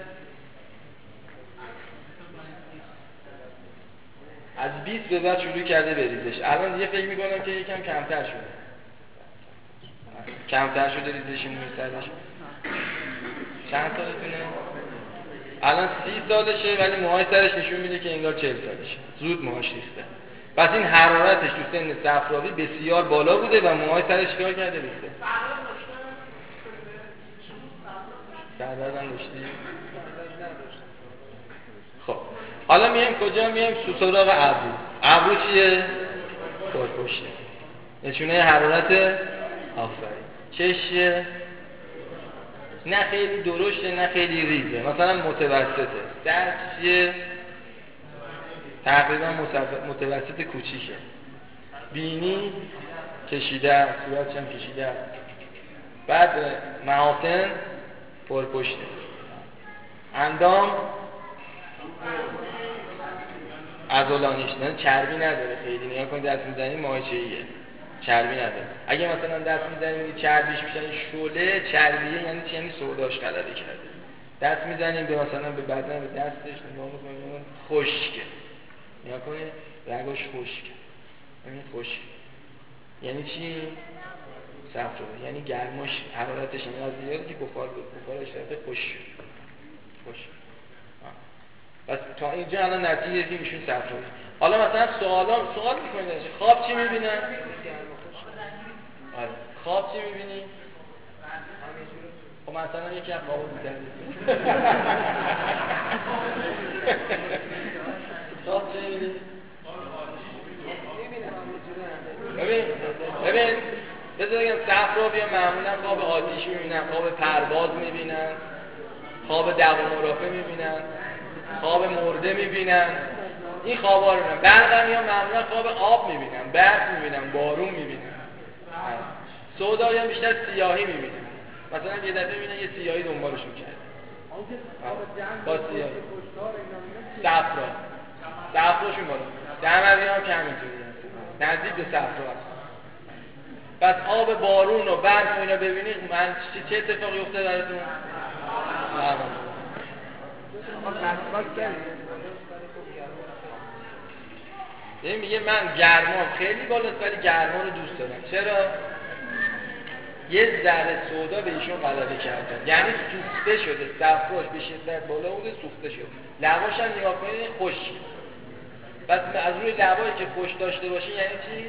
از بیست به بعد شروع کرده بریزش. الان دیگه فکر میکنم که یکم کمتر شده، کمتر شده ریزش موی سرش. چند سالتونه؟ الان سی سالشه ولی موهای سرش نشون میده که انگار چهل سالشه، زود موهاش ریخته. پس این حرارتش تو سن صفراوی بسیار بالا بوده و موهای سرش کار کرده ریخته. سردرد هم داشتی؟ خب حالا میایم کجا؟ میایم سراغ ابرو. ابرو چیه؟ پرپشته، نشونه حرارت. آفرین. چشیه؟ نه خیلی درشته نه خیلی ریزه، مثلا متوسطه. سر چیه؟ تقریبا متوسط کوچیکه. بینی کشیده، صورتش هم کشیده. بعد محاسن پرپشته. اندام عضلانیش نه، چربی نداره خیلی. نگاه کنید دست میزنید ماهیچه‌ایه، چربی نداره. اگه مثلا دست میزنید چربیش میشه شعله چربیه، یعنی چی؟ یعنی سوداش غلبه کرده. دست میزنیم به مثلا به بدن، به دستش نگاه میکنید خشکه، نگاه کنید رگاش خشکه، همین خشک یعنی چی؟ صفراوی، یعنی گرماش حرارتش انقدر زیاده که بخار بخارش رفته خشک خشک. بس تا اینجا الان نتیجه ایشون صفراوی. حالا مثلا سوالا سوال میکنید خواب چی میبینن؟ خواب چی میبینی؟ خب مثلا یکی از خواب بوده خواب چی میبینی؟ ببین ببین بذار بگم صفرا معمولا خواب آتیش میبینن، خواب پرواز میبینن، خواب دوامرافه میبینن، خواب مرده میبینن. این خوابا رو میبینن. برقم یا معمولا خواب آب میبینن، برق میبینن، بارون میبینن. سودایی هم بیشتر سیاهی میبینن. مثلا یه دفعه میبینن یه سیاهی دنبالشون کرده با سیاهی صفرا صفراشون بالا دموی هم که همینطوری هست، نزدیک به صفرا هست. پس آب بارون و برف و اینا ببینید من چه اتفاقی افتاده براتون؟ یعنی میگه من گرمام خیلی بالاست ولی گرما رو دوست دارم. چرا؟ یه ذره سودا به ایشون غلبه کرده، یعنی سوخته شده، صفراش به شدت بالا بوده، سوخته شده. لباش هم نگاه کنید خشک. پس از روی لبایی که خوش داشته باشین یعنی چی؟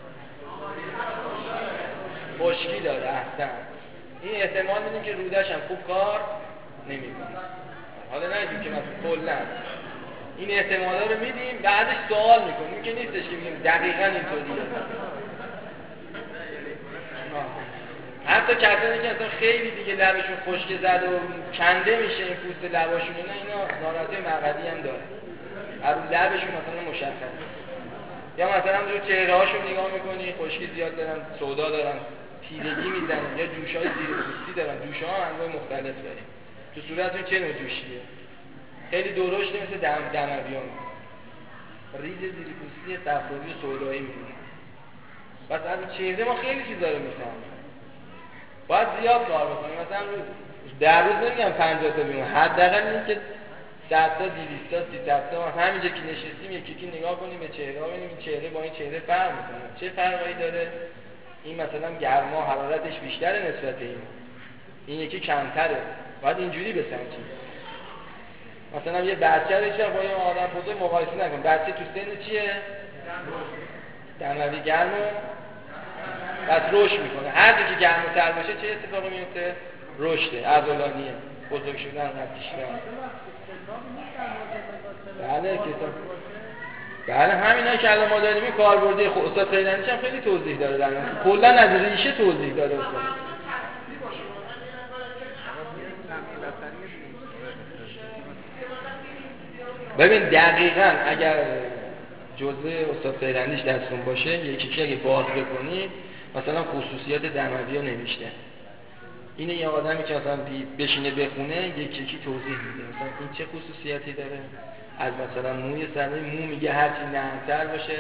خشکی داره. احسن. این احتمال میدیم که رودش هم خوب کار نمیکنه. حالا نگیم که مثلا کلا این احتمالا رو میدیم، بعدش سوال میکنیم که نیستش که میگیم دقیقاً اینطوریه. حتی کسانی که اصلا خیلی دیگه لبشون خشک زده و کنده میشه این پوست لباشون، اینا اینا ناراحتی مقعدی هم داره. از لبشون مثلا مشخصه. یا مثلا رو چهره هاشون نگاه میکنی خشکی زیاد دارن، سودا دارن، تیرگی میزنن، یا جوشهای زیر پوستی دارن. جوشها هم انواع مختلف داریم. تو صورتتون چه نوع جوشیه؟ خیلی درشته مثل دم دمویان، ریز زیر پوستی صفراوی و سودایی میمونه. پس از چهره ما خیلی چیزا رو میفهمیم. باید زیاد کار بکنیم. مثلا در روز نمیگم پنجاه تا بیمون، حداقل این که صد تا دویست تا سیصد تا همینجا که نشستیم یکی یکی نگاه کنیم به چهره ها، ببینیم چهره با این چهره فرق میکنه، چه فرقی داره. این مثلا گرما حرارتش بیشتره نسبت به این، این یکی کمتره. باید اینجوری بسنجیم. مثلا یه بچه رو هیچ با یه آدم بزرگ مقایسه نکن. بچه تو سن چیه؟ دموی گرم و بس رشد میکنه. هر جا که گرم‌تر باشه چه اتفاقی میفته؟ رشده، عضلانیه، بزرگ شدن، قد کشیدن. بله کتاب. بله همینا که الان ما داریم این کاربردی خود استاد خیرندیش هم خیلی توضیح داره در مورد. کلا از ریشه توضیح داره استاد. ببین دقیقاً اگر جزء استاد خیرندیش دستون باشه یکی که اگه باز بکنید مثلا خصوصیات دموی رو نوشته. اینه یه آدمی که مثلا بشینه بخونه یکی یکی توضیح میده مثلا این چه خصوصیاتی داره. از مثلا موی سر مو میگه هرچی نرم‌تر باشه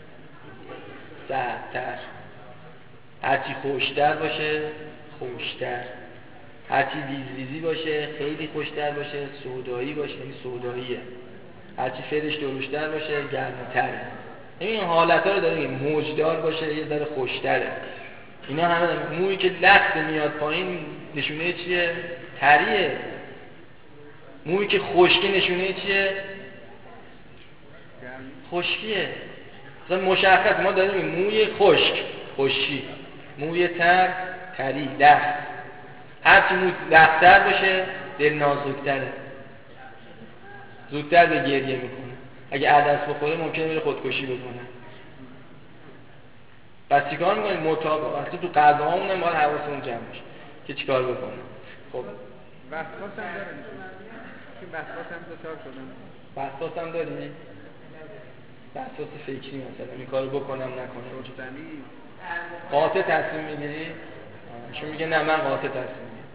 سردتر، هرچی خوشتر باشه خوشتر، هرچی ریز ریزی باشه خیلی خوشتر باشه سودایی باشه این سوداییه، هرچی فرش درشتر باشه گرم‌تره. این حالت‌ها رو داره میگه. موجدار باشه یه ذره خوشتره. اینا همه داره. مویی که لخت میاد پایین نشونه چیه؟ تریه. مویی که خشکی نشونه چیه؟ خشکیه. مثلا مشخص ما داریم موی خشک خشکی، موی تر تری، لخت. هرچی موی لخت‌تر باشه دل نازک‌تره، زودتر به گریه میکنه، اگه عدس بخوره ممکنه بره خودکشی بکنه. پس چیکار میکنیم؟ مطابق اصلا تو غذاهامون هم باید حواسمون جمع باشه که چیکار بکنیم. خب وسواس هم داره که وسواس هم دچار شدن. وسواس هم داری؟ وسواس فکری مثلا این کارو بکنم نکنم وجدانی قاطع تصمیم میگیری؟ شو میگه نه من قاطع تصمیم میگیرم.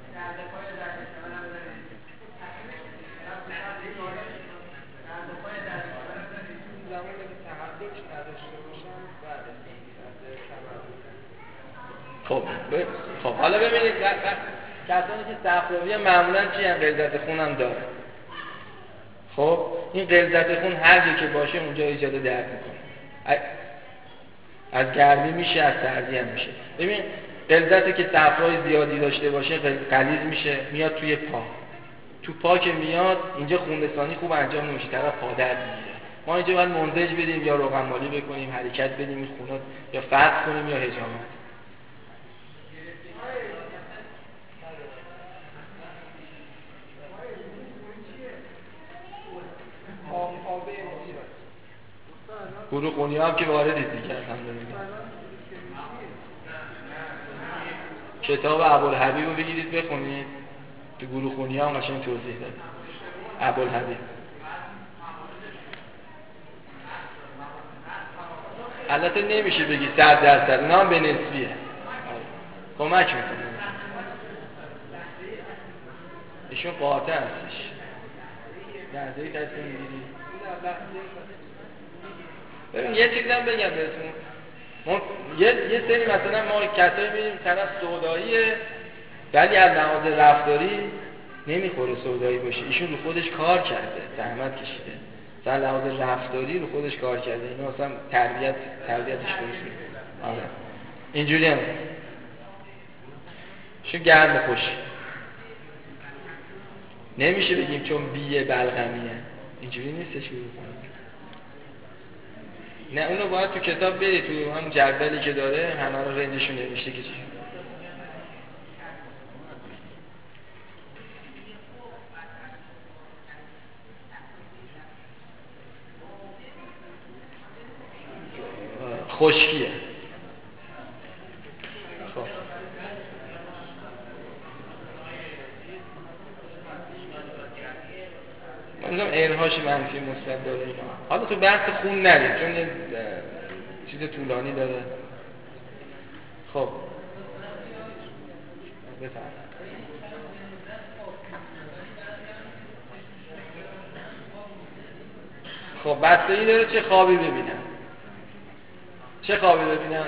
خب ب... خب حالا ببینید کسانی که صفراوی معمولا چی هم غلظت خون هم داره. خب این غلظت خون هر جایی که باشه اونجا ایجاد درد میکنه. از گرمی میشه از سردی هم میشه. ببین غلظتی که صفرای زیادی داشته باشه غلیظ میشه میاد توی پا. تو پا که میاد اینجا خونرسانی خوب انجام نمیشه، طرف پا درد میگیره. ما اینجا باید منتج بدیم یا روغن مالی بکنیم، حرکت بدیم این خونات یا فتح کنیم یا حجامت. گروه خونی هم که واردید دیگه الحمدلله. کتاب ابوالحبیب رو بگیرید بخونید، تو گروه خونی هم قشنگ توضیح داده. ابوالحبیب البته نمیشه بگی صد درصد، اونا هم به نسبیه، کمک میکنه. ایشون قاطع هستش. لحظه‌ای تصمیم میگیری؟ ببین یه چیزی هم بگم بهتون. ما یه یه سری مثلا ما کسایی می‌بینیم طرف سوداییه ولی از لحاظ رفتاری نمیخوره سودایی باشه. ایشون رو خودش کار کرده، زحمت کشیده. مثلا لحاظ رفتاری رو خودش کار کرده. اینا مثلا تربیت تربیتش درست می‌کنه. آره. اینجوری هم. شو گرم خوش. نمیشه بگیم چون بیه بلغمیه. اینجوری نیستش که بکنیم. نه اونو باید تو کتاب بری، تو هم جدولی که داره همه رو رنجشون نوشته که چی. خشکیه. خب منظورم اینهاش منفی مثبت داره اینا. حالا تو بحث خون نرید چون یه چیز طولانی داره. خب بفرمایید. خب بستگی داره چه خوابی ببینن. چه خوابی ببینن؟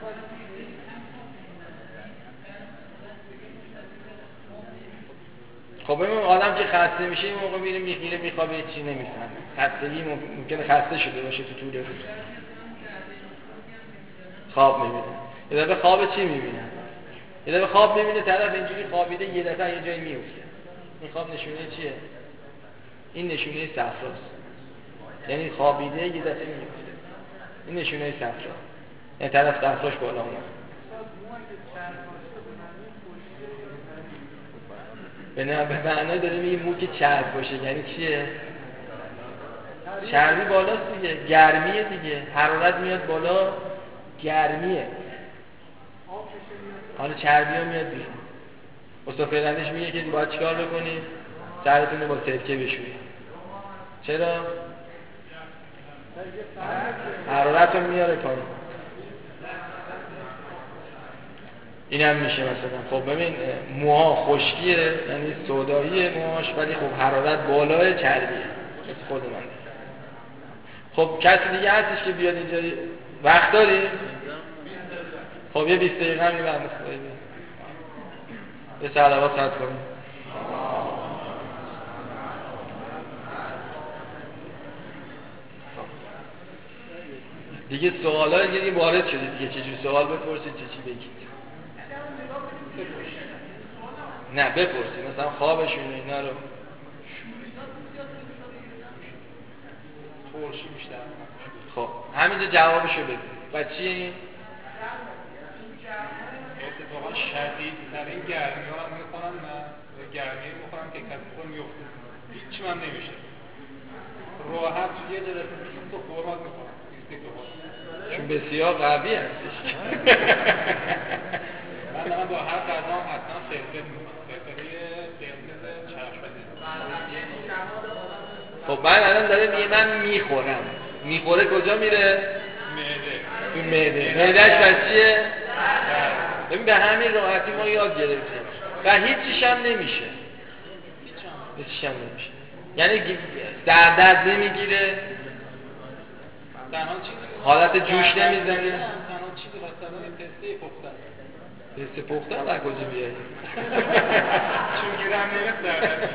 خب ببین آدم که خسته میشه این موقع میره میخیره میخوابه چی نمیفهمه. خستگی ممکنه خسته شده باشه تو طول روز. خواب میبینه. یه دفعه خواب چی میبینه؟ یه دفعه خواب میبینه طرف اینجوری خوابیده یه دفعه یه جایی میفته. این خواب نشونه چیه؟ این نشونه صفراست. یعنی خوابیده یه دفعه میفته. این نشونه صفراست. یعنی طرف صفراش بالا اومد. به معنی داره میگه مو که چرب باشه یعنی چیه؟ چربی بالاست دیگه، گرمیه دیگه، حرارت میاد بالا، گرمیه. حالا چربی ها میاد بیرون. استاد فرندش میگه که باید چیکار بکنید؟ سرتون رو با سرکه بشورید. چرا؟ حرارت رو میاره پایین. این هم میشه مثلا. خب ببین موها خشکیه یعنی سوداییه موهاش ولی خب حرارت بالای چربیه. خود من. خب کسی دیگه هستش که بیاد اینجا وقت داری؟ خب یه بیست دقیقه هم میبرم بخواهی یه صلوات خط کنیم. دیگه سوال های دیگه وارد شده دیگه چجور سوال بپرسید چه چی بگید. نه بپرسید مثلا خوابشون اینا رو ترشی بیشتر. خب همینجا جوابشو بده. بعد چیه این؟ اتفاقا شدید ترین گرمی ها هم میخونم نه گرمی میخونم که کسی خون میفته هیچی من نمیشه راحت یه جلسه بیست تا فرمات میخونم چون بسیار قوی هستش. من دارم با هر قدم حتما فلفل میکنم فلفلی قرمز چشمه. خب من الان داره میگه من میخورم. میخوره کجا میره؟ معده. تو معده. معدهش بس چیه؟ ببین به همین راحتی ما یاد گرفتیم و هیچیش هم نمیشه. هیچیش هم نمیشه. یعنی در درد نمیگیره، حالت جوش نمیزنه. تنها چیزی مثلا این پسته پختن. پسته پختن در کجا بیاری؟ چون گیرم نمیست درد.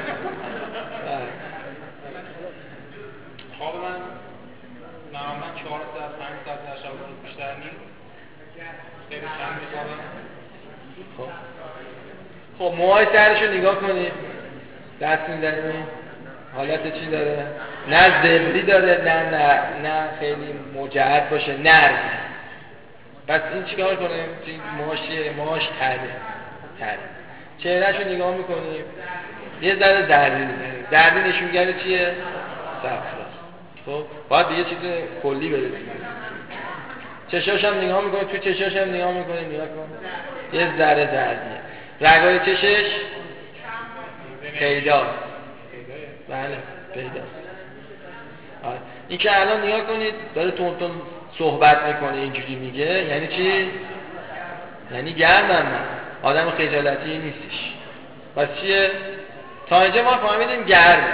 خواب من معمولا چهار ساعت پنج ساعت در شب روز بیشتر نیست. خیلی کم میخوابم. خب خب موهای سرشو نگاه کنید. دست میزنیم حالت چی داره؟ نه زبری داره نه نه نه خیلی مجعد باشه نرمه. پس این چیکار کنیم؟ این موهاشه موهاش تره تره. چهرهشو نگاه میکنیم یه ذره زردی میزنیم. زردی نشونگر چیه؟ صفراست. خب باید یه چیز کلی برسیم. چشاش هم نگاه میکنه، تو چشاش هم نگاه میکنه، نگاه کن یه ذره زردیه. رگای چشش پیداست. بله پیداست. آره. این که الان نگاه کنید داره تون تون صحبت میکنه اینجوری میگه، یعنی چی؟ یعنی گرمم من آدم خجالتی نیستش. پس چیه؟ تا اینجا ما فهمیدیم گرمه.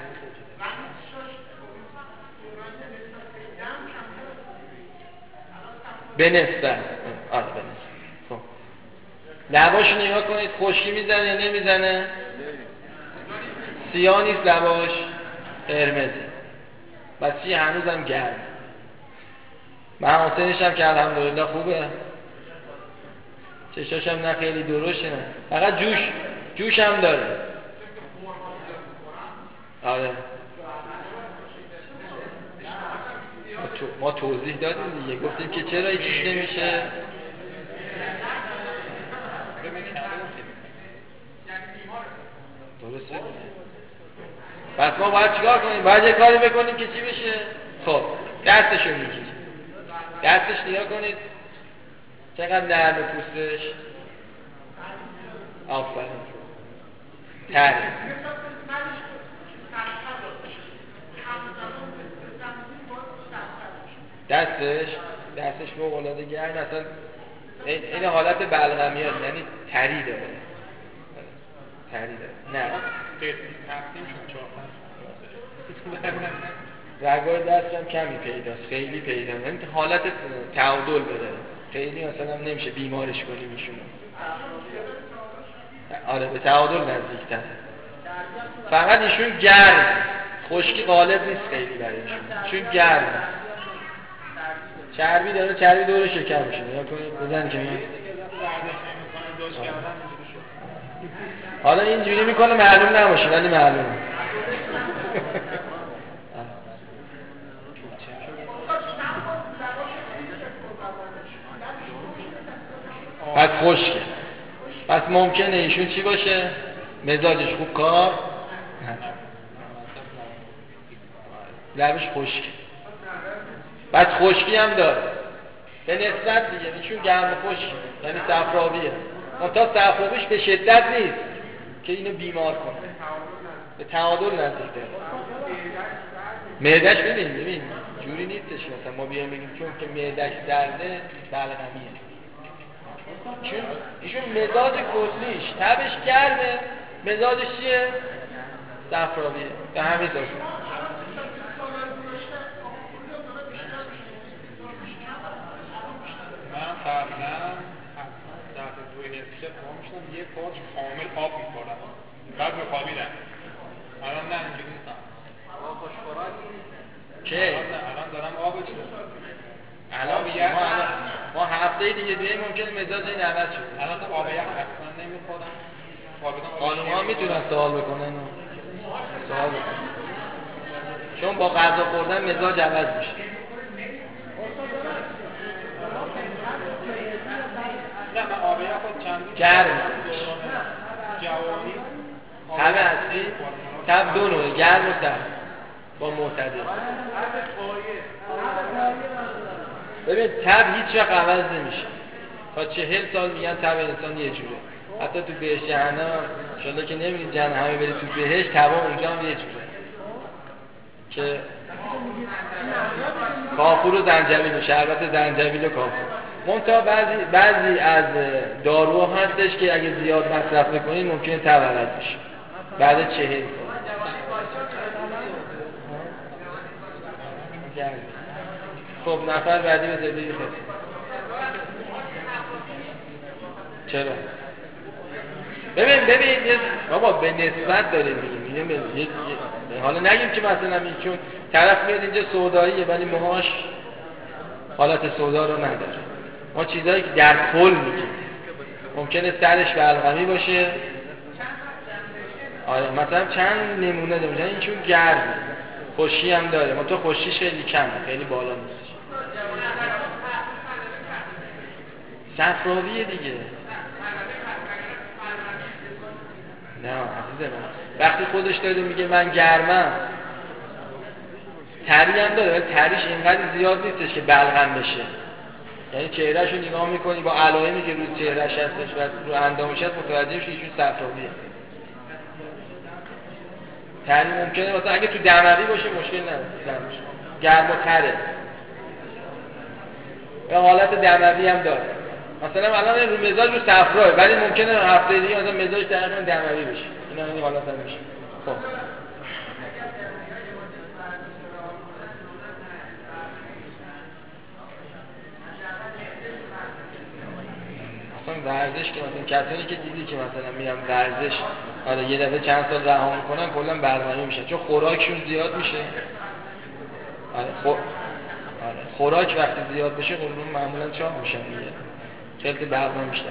به نسبت آره به نسبت. خب لباش نگاه کنید خشکی میزنه نمیزنه؟ سیاه نیست لباش، قرمزه. بس چی؟ هنوزم گرم. محاسنش هم که الحمدلله خوبه، چشاش هم نه خیلی درشه، نه فقط جوش جوش هم داره. آره ما, تو... ما توضیح دادیم دیگه، گفتیم که چرا هیچیش نمیشه. درسته. پس ما باید چیکار کنیم؟ باید یه کاری بکنیم که چی بشه؟ خب دستشو میگیریم، دستش نگاه کنید چقدر نرم پوستش. آفرین تره. دستش دستش فوق العاده گرم، اصلا این حالت بلغمی هست، یعنی تری داره. تری داره. نه رگای دست هم کمی پیداست، خیلی پیدا، یعنی حالت تعادل بده، خیلی مثلا نمیشه بیمارش کنیم ایشونو. آره به تعادل نزدیک‌تر. فقط ایشون گرم، خشکی غالب نیست خیلی برای ایشون، چون گرم. چربی داره، چربی دور شکمشه. نگاه کنید بزن که من حالا اینجوری میکنه معلوم نباشه ولی معلومه. پس خشکه. پس ممکنه ایشون چی باشه؟ مزاجش خوب کار لبش خشکه. پس خشکی هم داره به نسبت دیگه، ایشون گرم و خشکی، یعنی صفراویه. اون تا صفراویش به شدت نیست که اینو بیمار کنه، به تعادل نزدیک داره. معده‌اش ببین ببین جوری نیستش مثلا ما بیایم بگیم چون که معده‌اش درده بلغمیه، چون ایشون مزاج کلیش تبش گرمه، مزاجش چیه؟ صفراویه. به همین داستان من قبلا تحت دوی نفشه پا میشتم یه پاچ کامل آب میخورم بعد میخوابیدم. الان نه اینجوری نیستم. که الان دارم آب میخورم. الان ما الان ما هفته دیگه بیاییم ممکنه مزاج این عوض شد. الان آب یخ اصلا نمیخورم. خانم ها میتونن سوال بکنن سوال بکنن چون با غذا خوردن مزاج عوض میشه. نه من آب یخ خود چند گرم جوانی تب اصلی تب دو نوعه، گرم و سرد با معتدل. ببین تب هیچ وقت عوض نمیشه. تا چهل سال میگن تب انسان یه جوره، حتی تو بهشت جهنم انشالله که نمیرید جهنم بری تو بهشت تبا اونجا هم یه جوره که کافور و زنجبیل و شربت زنجبیل و کافور. منتها بعضی بعضی از داروها هستش که اگه زیاد مصرف بکنید ممکنه تب عوض بشه بعد چهل سال. خب نفر بعدی به زبیری خود چرا؟ ببین ببین بابا به نسبت داریم میگیم میگیم حالا نگیم که مثلا این چون طرف میاد اینجا سوداییه ولی موهاش حالت سودا رو نداره. ما چیزایی که در کل میگیم ممکنه سرش بلغمی باشه. آره مثلا چند نمونه داریم این چون گرمه، خوشی هم داره، ما تو خوشیش خیلی کمه، خیلی بالا نیست. صفراویه دیگه. نه عزیز من وقتی خودش داره میگه من گرمم تری هم داره ولی تریش اینقدر زیاد نیستش که بلغم بشه. یعنی چهرهشو نگاه میکنی با علائمی که روی چهرهش هستش و رو اندامش هست متوجه میشی ایشون صفراویه. تری ممکنه مثلا اگه تو دموی باشه مشکل نداره، گرم و تره. به حالت دموی هم داره. مثلا الان رو مزاج رو صفراه ولی ممکنه هفته دیگه مثلا مزاج تقریبا دموی بشه. اینا این حالت هم میشه. خب ورزش که مثلا کسانی که دیدی که مثلا میرن ورزش آره یه دفعه چند سال رها میکنن کلا برنامه‌ای میشن چون خوراکشون زیاد میشه. آره خو... آره خوراک وقتی زیاد بشه قلون معمولا چاق میشن دیگه. خیلی برنامه بیشتر.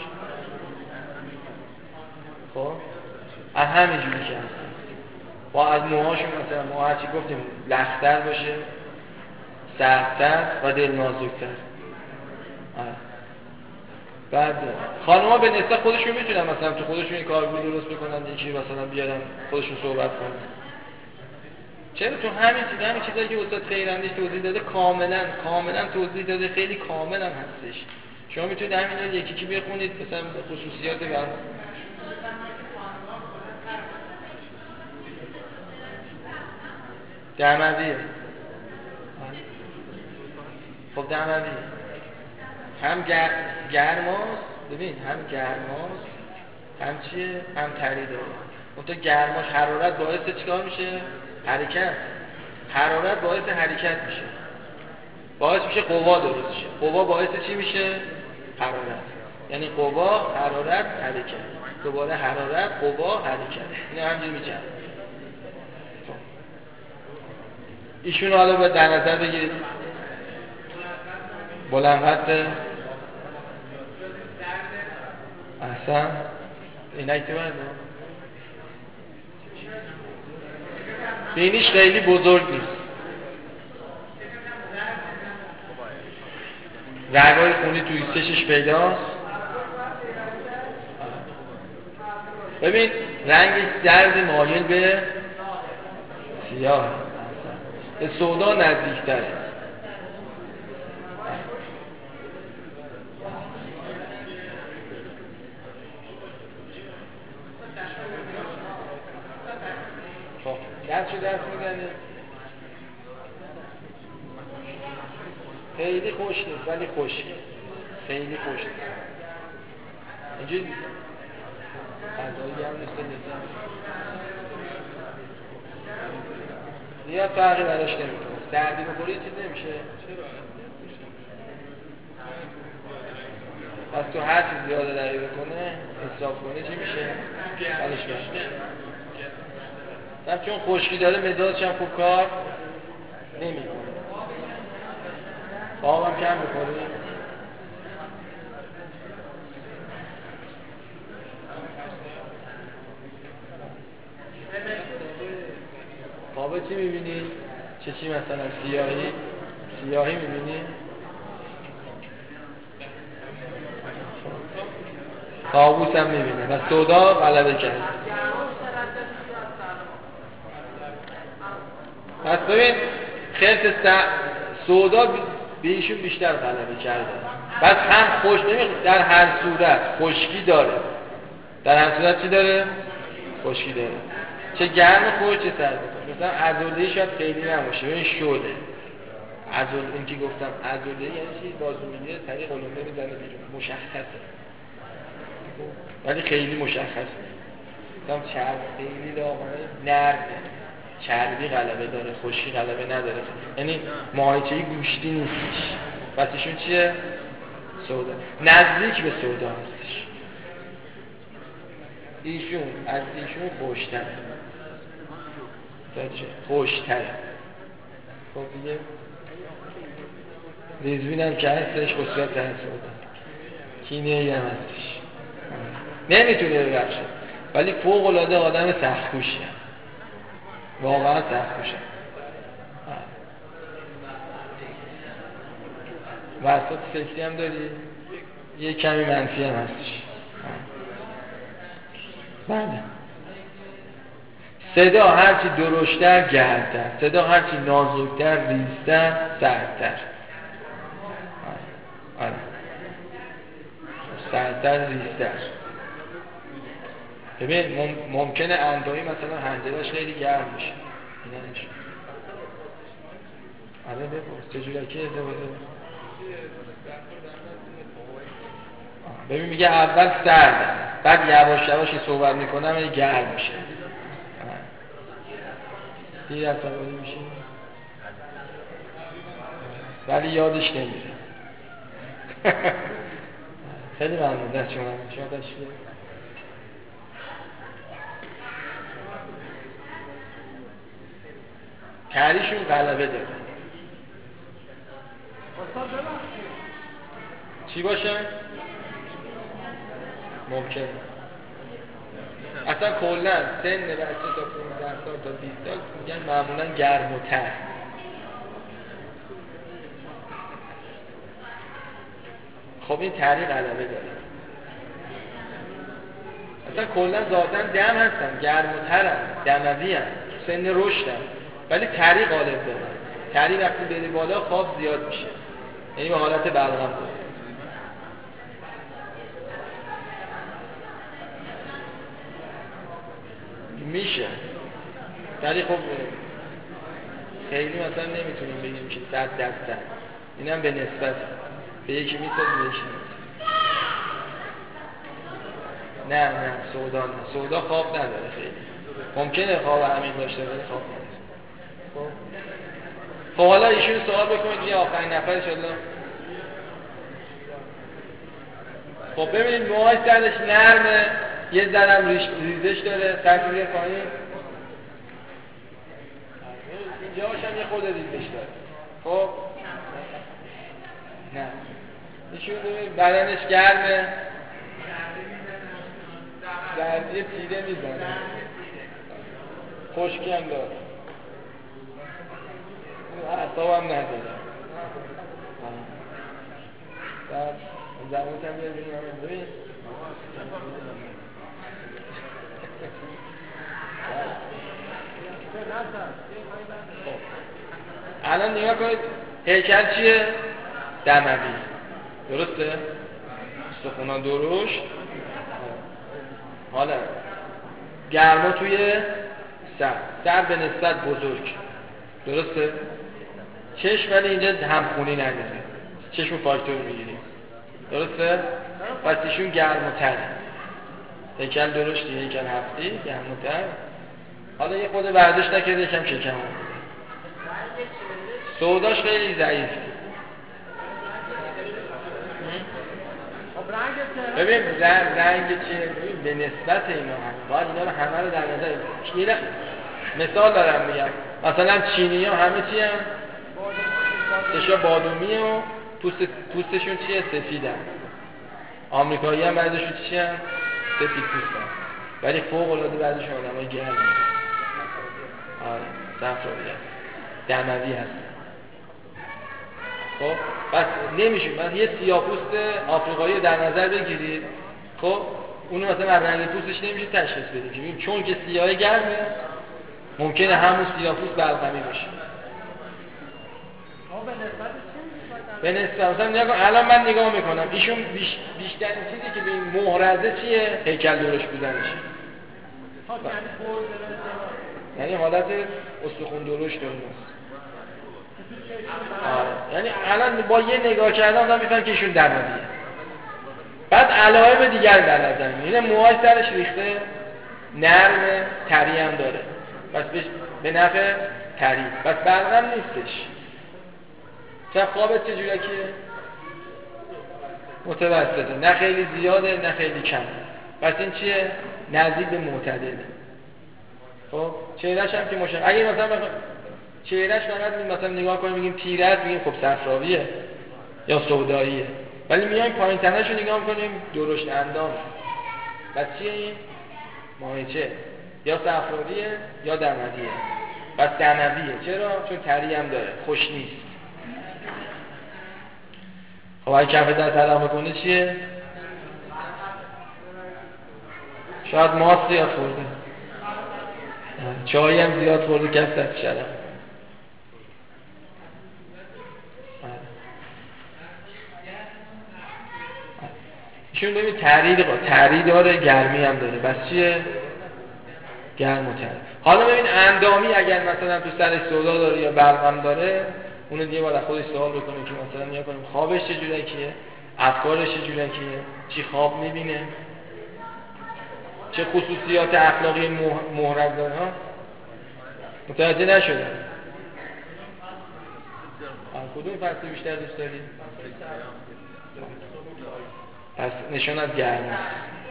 خب از همین جوری که هستن. با از موهاشون مثلا موها چی گفتیم لختر باشه، سردتر و دل نازک‌تر. آره. بعد خانم‌ها به نسبت خودشون میتونن مثلا تو خودشون این کارگروه درست بکنن یکی مثلا بیارن خودشون صحبت کنن. چرا تو همین چیز همین چیزایی که استاد خیراندیش توضیح داده کاملا کاملا توضیح داده خیلی کاملا هستش. شما میتونید همین رو یکی یکی بخونید مثلا خصوصیات بر دمویه. خب دمویه هم گر... گرماست ببین هم گرماست هم چیه هم تری داره. اون تو گرماش حرارت باعث چیکار میشه؟ حرکت. حرارت باعث حرکت میشه باعث میشه قوا درست شه. قوا باعث چی میشه؟ حرارت. یعنی قوا حرارت حرکت دوباره حرارت قوا حرکت این همینجوری میشه. ایشون حالا به در نظر بگیرید بلند قد احسن اینک تو برده بینیش خیلی بزرگ نیست رگای خونی توی چشش پیداست. ببین رنگش زرد مایل به سیاه به سودا نزدیکتره. درس شو درس میگنه خیلی خوش نیست ولی خوشه خیلی خوش نیست اینجوری غذایی هم نیست نیست زیاد فرقی براش نمیکنه سردی بخوری چیز نمیشه. پس تو هر چیز زیاده داری بکنه حساب کنه چی میشه؟ حالش میشه هم چون خشکی داره مزاجش هم خوب کار نمیکنه. خواب هم کم بخوری خوابه چی میبینی؟ چه چی مثلا سیاهی؟ سیاهی میبینی؟ طاووس هم میبینی و سودا غلبه کرد. پس ببین خیلی سودا به ایشون بیشتر غلبه کرده. پس هم خوش ببین در هر صورت خشکی داره در هر صورت چی داره؟ خشکی داره چه گرم خوش چه سرد. مثلا عضله شاید خیلی نباشه ببین شده عضله این که گفتم عضله یعنی چی؟ بازو میگیره طریق قلمه میزنه بیرون مشخصه ولی خیلی مشخصه. مثلا چرب خیلی لاغره نرمه چربی غلبه داره خشکی غلبه نداره یعنی ماهیچه‌ای گوشتی نیستش. پس ایشون چیه؟ سودا نزدیک به سودا هستش. ایشون از ایشون خوشتره خوشتره. خب دیگه ریزبین هم که هستش خصوصیت تر سودا کینه‌ای هم هستش نمیتونه ببخشه ولی فوق العاده آدم سخت‌کوشیه واقعا سخت‌کوشه. وسط فکری هم داری یه کمی منفی هم هستش. بله صدا هرچی درشتر گردتر، صدا هرچی نازکتر ریزتر سردتر. آره سردتر ریزتر. ببین مم... ممکنه اندایی مثلا حنجرش خیلی گرم میشه. اینا نمیشه. آره بپرس چجوری که ازدواجه. ببین میگه اول سرده، بعد یواش یواشی صحبت میکنم این گرم میشه. دیر عصبانی میشه ولی یادش نمیره. خیلی ممنون دست شما. شما تشکیل کاریشون غلبه داره. چی باشه؟ ممکن اصلا کلا سن بچه تا پانزده سال تا بیست سال میگن معمولا گرم و تر. خب این تری غلبه داره. اصلا کلا ذاتاً دم هستن، گرم و تر هستن، دموی هستن، سن رشد هستن، ولی تری غالب داره. تری وقتی بری بالا خواب زیاد میشه، یعنی به حالت بلغم داره. میشه ولی خب خیلی مثلا نمیتونیم بگیم که صد درصد. اینم به نسبت به یکی میسازه به یکی نیست. نه نه سودا نه، سودا خواب نداره. خیلی ممکنه خواب عمیق داشته ولی خواب نداره. خب خب حالا ایشون سوال بکنید یه آخرین نفر انشالله. خب ببینید موهای سرش نرمه، یه ذرم ریزش داره، سرش بیاره پایین. اینجا هاشم یه خود ریزش داره. خب نه ایشون ببینید بدنش گرمه، زردی تیره میزنه، خشکی هم داره، اعصاب هم نداره. بعد زمانت هم بیاریم هم ببین الان نگاه کنید هیکل چیه؟ دموی، درسته؟ استخوان درشت. حالا گرما توی سر، سر به نسبت بزرگ، درسته؟ چشم ولی اینجا همخونی نداره، چشم فاکتور میگیریم، درسته؟ پس ایشون گرم و تر، هیکل درشتی، هیکل هفتی، گرم و تر. حالا یه خود برداشت نکرده یکم شکم هم سوداش خیلی ضعیفه. ببین رنگ چیه؟ به نسبت اینا هم باید اینا رو همه رو در نظر بگیریم. مثال دارم میگم مثلا چینی ها همه چی هم چشا بادومی و پوست پوستشون چیه؟ سفیدن. آمریکایی هم بعدشون چی هم؟ سفید پوستن، ولی فوق العاده بعدشون آدم های گرم آره صفراوی هست، دموی هستن. خب بس نمیشه بس یه سیاه‌پوست آفریقایی در نظر بگیرید، خب اونو مثلا از رنگ پوستش نمیشه تشخیص بدیم چون که سیاه گرمه ممکنه همون سیاه‌پوست بلغمی باشه. به نسبت مثلا نگاه الان من نگاه میکنم ایشون بیش... بیشترین چیزی که به این محرزه چیه؟ هیکل درشت بودنشه. یعنی حالت استخوان درشت داره. آره. یعنی الان با یه نگاه کردن آدم میفهمه که ایشون دمویه. بعد علائم دیگر در نظر میگیره. موهای سرش ریخته، نرمه، تری هم داره. پس به نفع تری. پس بلغم نیستش. چه خوابت چجوریه که متوسطه، نه خیلی زیاده نه خیلی کم. پس این چیه؟ نزدیک به معتدله. خب چهرهش هم که مشخص. اگه مثلا بخ... چهرهش فقط مثلا نگاه کنیم بگیم تیره است، بگیم خب صفراویه یا سوداییه. ولی میایم پایین تنه‌شو نگاه کنیم درشت اندام. پس چیه این؟ ماهیچه یا صفراویه یا دمویه. پس دمویه. چرا؟ چون تری هم داره، خوش نیست. خب اگه کف دست علم بکنه چیه؟ شاید ماست یا خورده. چایی هم زیاد خورده کف دست شرم. ایشون ببین تحریر با تحریر داره، گرمی هم داره، بس چیه؟ گرم و تر. حالا ببین اندامی اگر مثلا تو سرش سودا داره یا برقم داره، اونو دیگه باید خودش سوال بکنه که مثلا نیا کنیم خوابش چجوریه کیه، افکارش چجوریه کیه، چی خواب میبینه، چه خصوصیات اخلاقی محرز داره. ها متوجه نشدم کدوم فصل بیشتر دوست داری؟ پس نشان از گرم است،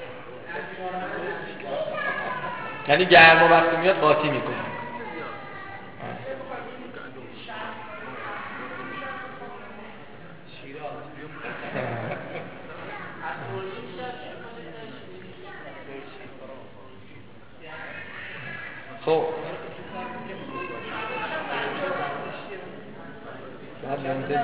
یعنی گرم و وقتی میاد قاطی میکنه. خب بعد منتج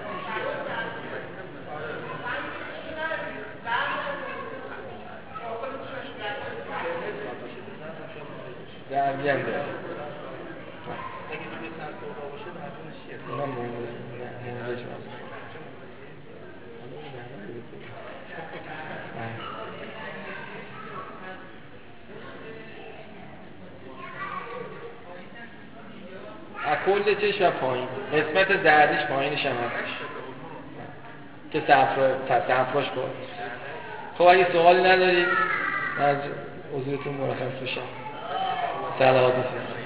درگی هم داره اونم منتج کل چشم و پایین قسمت زردش پایینش هم هستش که صفراش باید. خب اگه سوال ندارید از حضورتون مرخص بشم. سلامات بسید.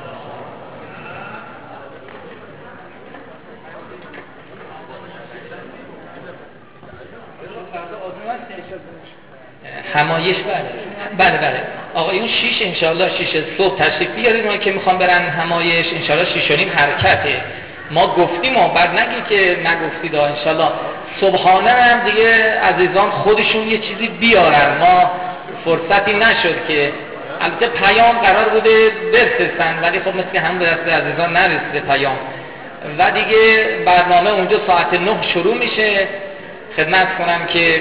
همایش بله بله بله آقایون شیش انشالله شیش صبح تشریف بیارید. ما که میخوام برن همایش انشالله شیش و نیم حرکته. ما گفتیم و بعد نگی که نگفتید انشالله. صبحانه هم دیگه عزیزان خودشون یه چیزی بیارن، ما فرصتی نشد که البته پیام قرار بوده برسستن ولی خب مثل هم به دست عزیزان نرسیده پیام و دیگه برنامه اونجا ساعت نه شروع میشه. خدمت کنم که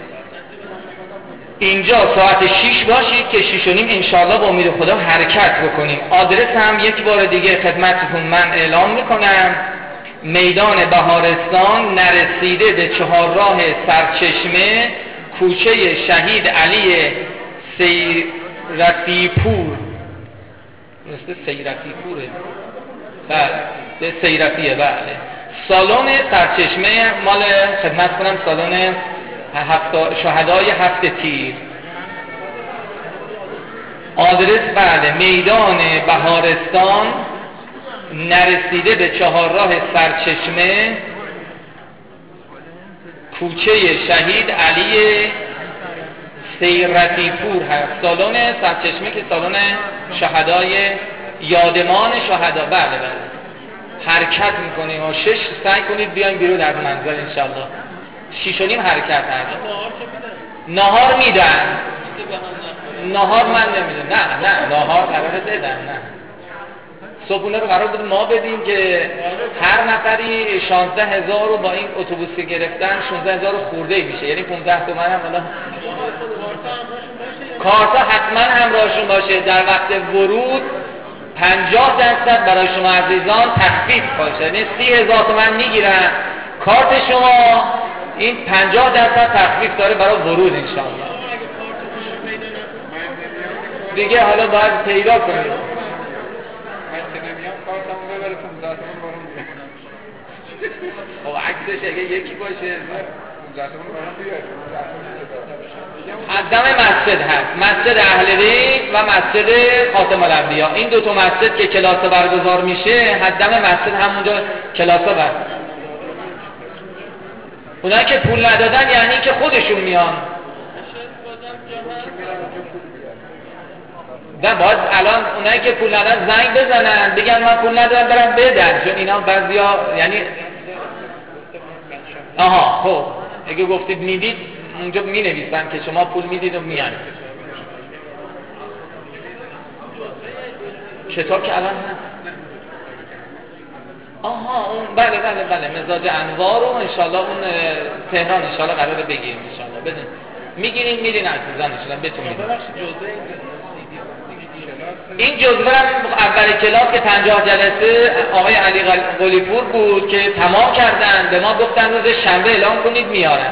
اینجا ساعت شیش باشید که شیش و نیم انشاءالله با امید خدا حرکت بکنیم. آدرس هم یک بار دیگه خدمتتون من اعلام میکنم. میدان بهارستان، نرسیده به چهارراه سرچشمه، کوچه شهید علی سیرتی پور. مثل سیرتی پوره بله سیرتیه بله. سالن سرچشمه مال خدمت کنم سالن شهدای هفت تیر. آدرس بله میدان بهارستان، نرسیده به چهارراه سرچشمه، کوچه شهید علی سیرتی پور هست. سالن سرچشمه که سالن شهدای یادمان شهدا بله بله. حرکت میکنیم و شش سعی کنید بیاین بیرون در منزل انشالله. شیش و نیم حرکت هست. نهار میدن. نهار من نمیدن. نه نه نهار قراره بدن. نه صبحونه رو قرار بود ما بدیم که هر نفری شانزده هزار رو با این اتوبوس که گرفتن شانزده هزار خورده میشه، یعنی پانزده تومن هم حالا کارتا حتما همراهشون باشه. در وقت ورود پنجاه درصد برای شما عزیزان تخفیف باشه، یعنی سی هزار تومن میگیرن کارت شما، این پنجاه درصد تخفیف داره برای ورود انشاءالله. دیگه حالا باید پیدا کنید. خب عکسش اگه یکی باشه از دم مسجد هست، مسجد اهل بیت و مسجد خاتم الانبیا. این دو تا مسجد که کلاسا برگزار میشه حدم مسجد همونجا کلاسا بر. اونایی که پول ندادن یعنی که خودشون میان و باید الان اونایی که پول ندادن زنگ بزنن بگن من پول ندارم برم بدن، چون اینا بعضیا یعنی آها خب اگه گفتید میدید اونجا می نویسن که شما پول میدید و میان. کتاب که الان هست. آها اون بله بله بله مزاج انوار رو انشالله اون تهران انشالله قراره بگیریم انشالله. بدین میگیریم میرین عزیزان انشالله بتونید. این جزوه اول کلاس که پنجاه جلسه آقای علی قلی‌پور بود که تمام کردن، به ما گفتن روز شنبه اعلام کنید میارن.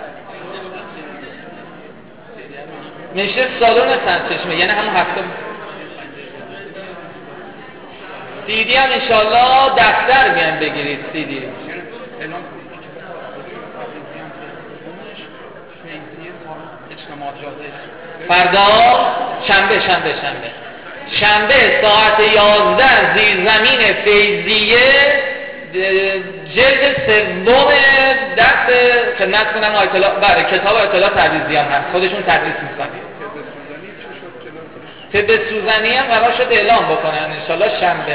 نشته سالن سنچشمه، یعنی همون هفته سیدی هم انشالله دفتر میان بگیرید. سیدی فردا شنبه شنبه شنبه شنبه ساعت یازده زیر زمین فیضیه جلد سوم درس خدمت کنم اطلاع برای کتاب اطلاع تدریسی هم هست، خودشون تدریس میکنن. طب سوزنی هم قرار شد اعلام بکنن انشالله شنبه.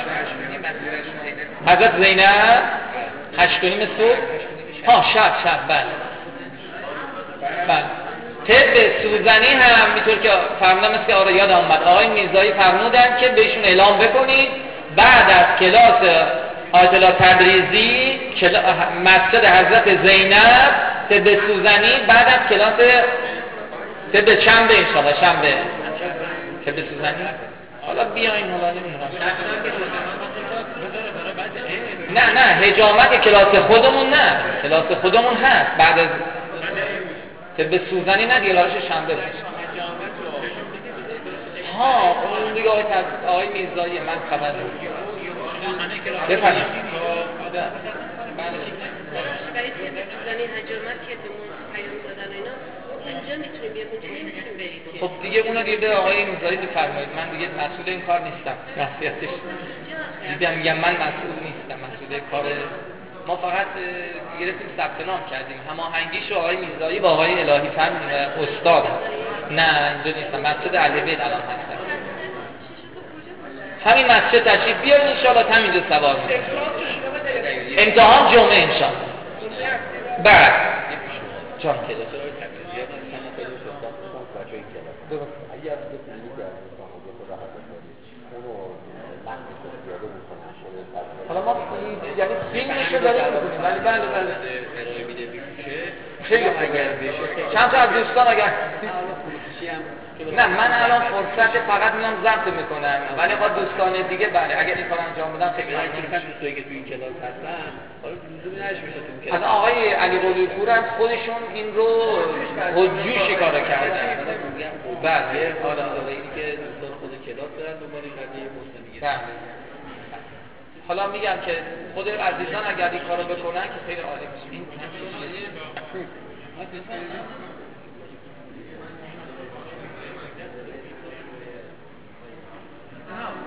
حضرت زینب هشت و نیم صبح ها شب شب بله بله. طب سوزنی هم میطور که فرمودم مثل که آره یاد آمد آقای میرزایی فرمودن که بهشون اعلام بکنید بعد از کلاس اطلاع تدریسی مسجد حضرت زینب طب سوزنی بعد از کلاس طب شنبه انشالله شنبه طب سوزنی حالا بیاین حالا نمیدونم نه نه حجامت کلاس خودمون نه کلاس خودمون هست بعد از طب سوزنی نه دیگه راش شنبه باشه. ها اون دیگه آقای میرزایی من خبر بفرمایید. برای طب سوزنی حجامت که به ما پیام دادن اینا اینجا میتونیم بیاد اونجا نمیتونیم برید. خب دیگه اونو دیگه به آقای میرزایی بفرمایید، من دیگه مسئول این کار نیستم. نصیحتش دیدم میگم من مسئول نیستم، مسئول کار ما فقط گرفتیم ثبت نام کردیم هماهنگیشو آقای میرزایی با آقای الهی فهم استاد. نه اینجا نیستم، مسجد علی بیت الان هستم. همین مسجد تشریف بیارین ان شاءالله همینجا سوار میشید. امتحان جمعه ان شاءالله. بعد جان کلاس حالا ما یعنی فیلمشو داریم میکنیم ولی بله بله خیلی چند تا از دوستان اگر نه من الان فرصت فقط میام ضبط میکنم ولی با دوستان دیگه بله اگر این کار انجام بدم خیلی دوستایی که تو این کلاس هستن حالا لزومی نشه تو کلاس آقای علی قلی‌پور از خودشون این رو حجوشی کار کردن. بله حالا اینی که دوستان خود کلاس دارن دنبال کردن مسلمی. حالا میگم که خود عزیزان اگر این کارو بکنن که خیلی عالی میشه. این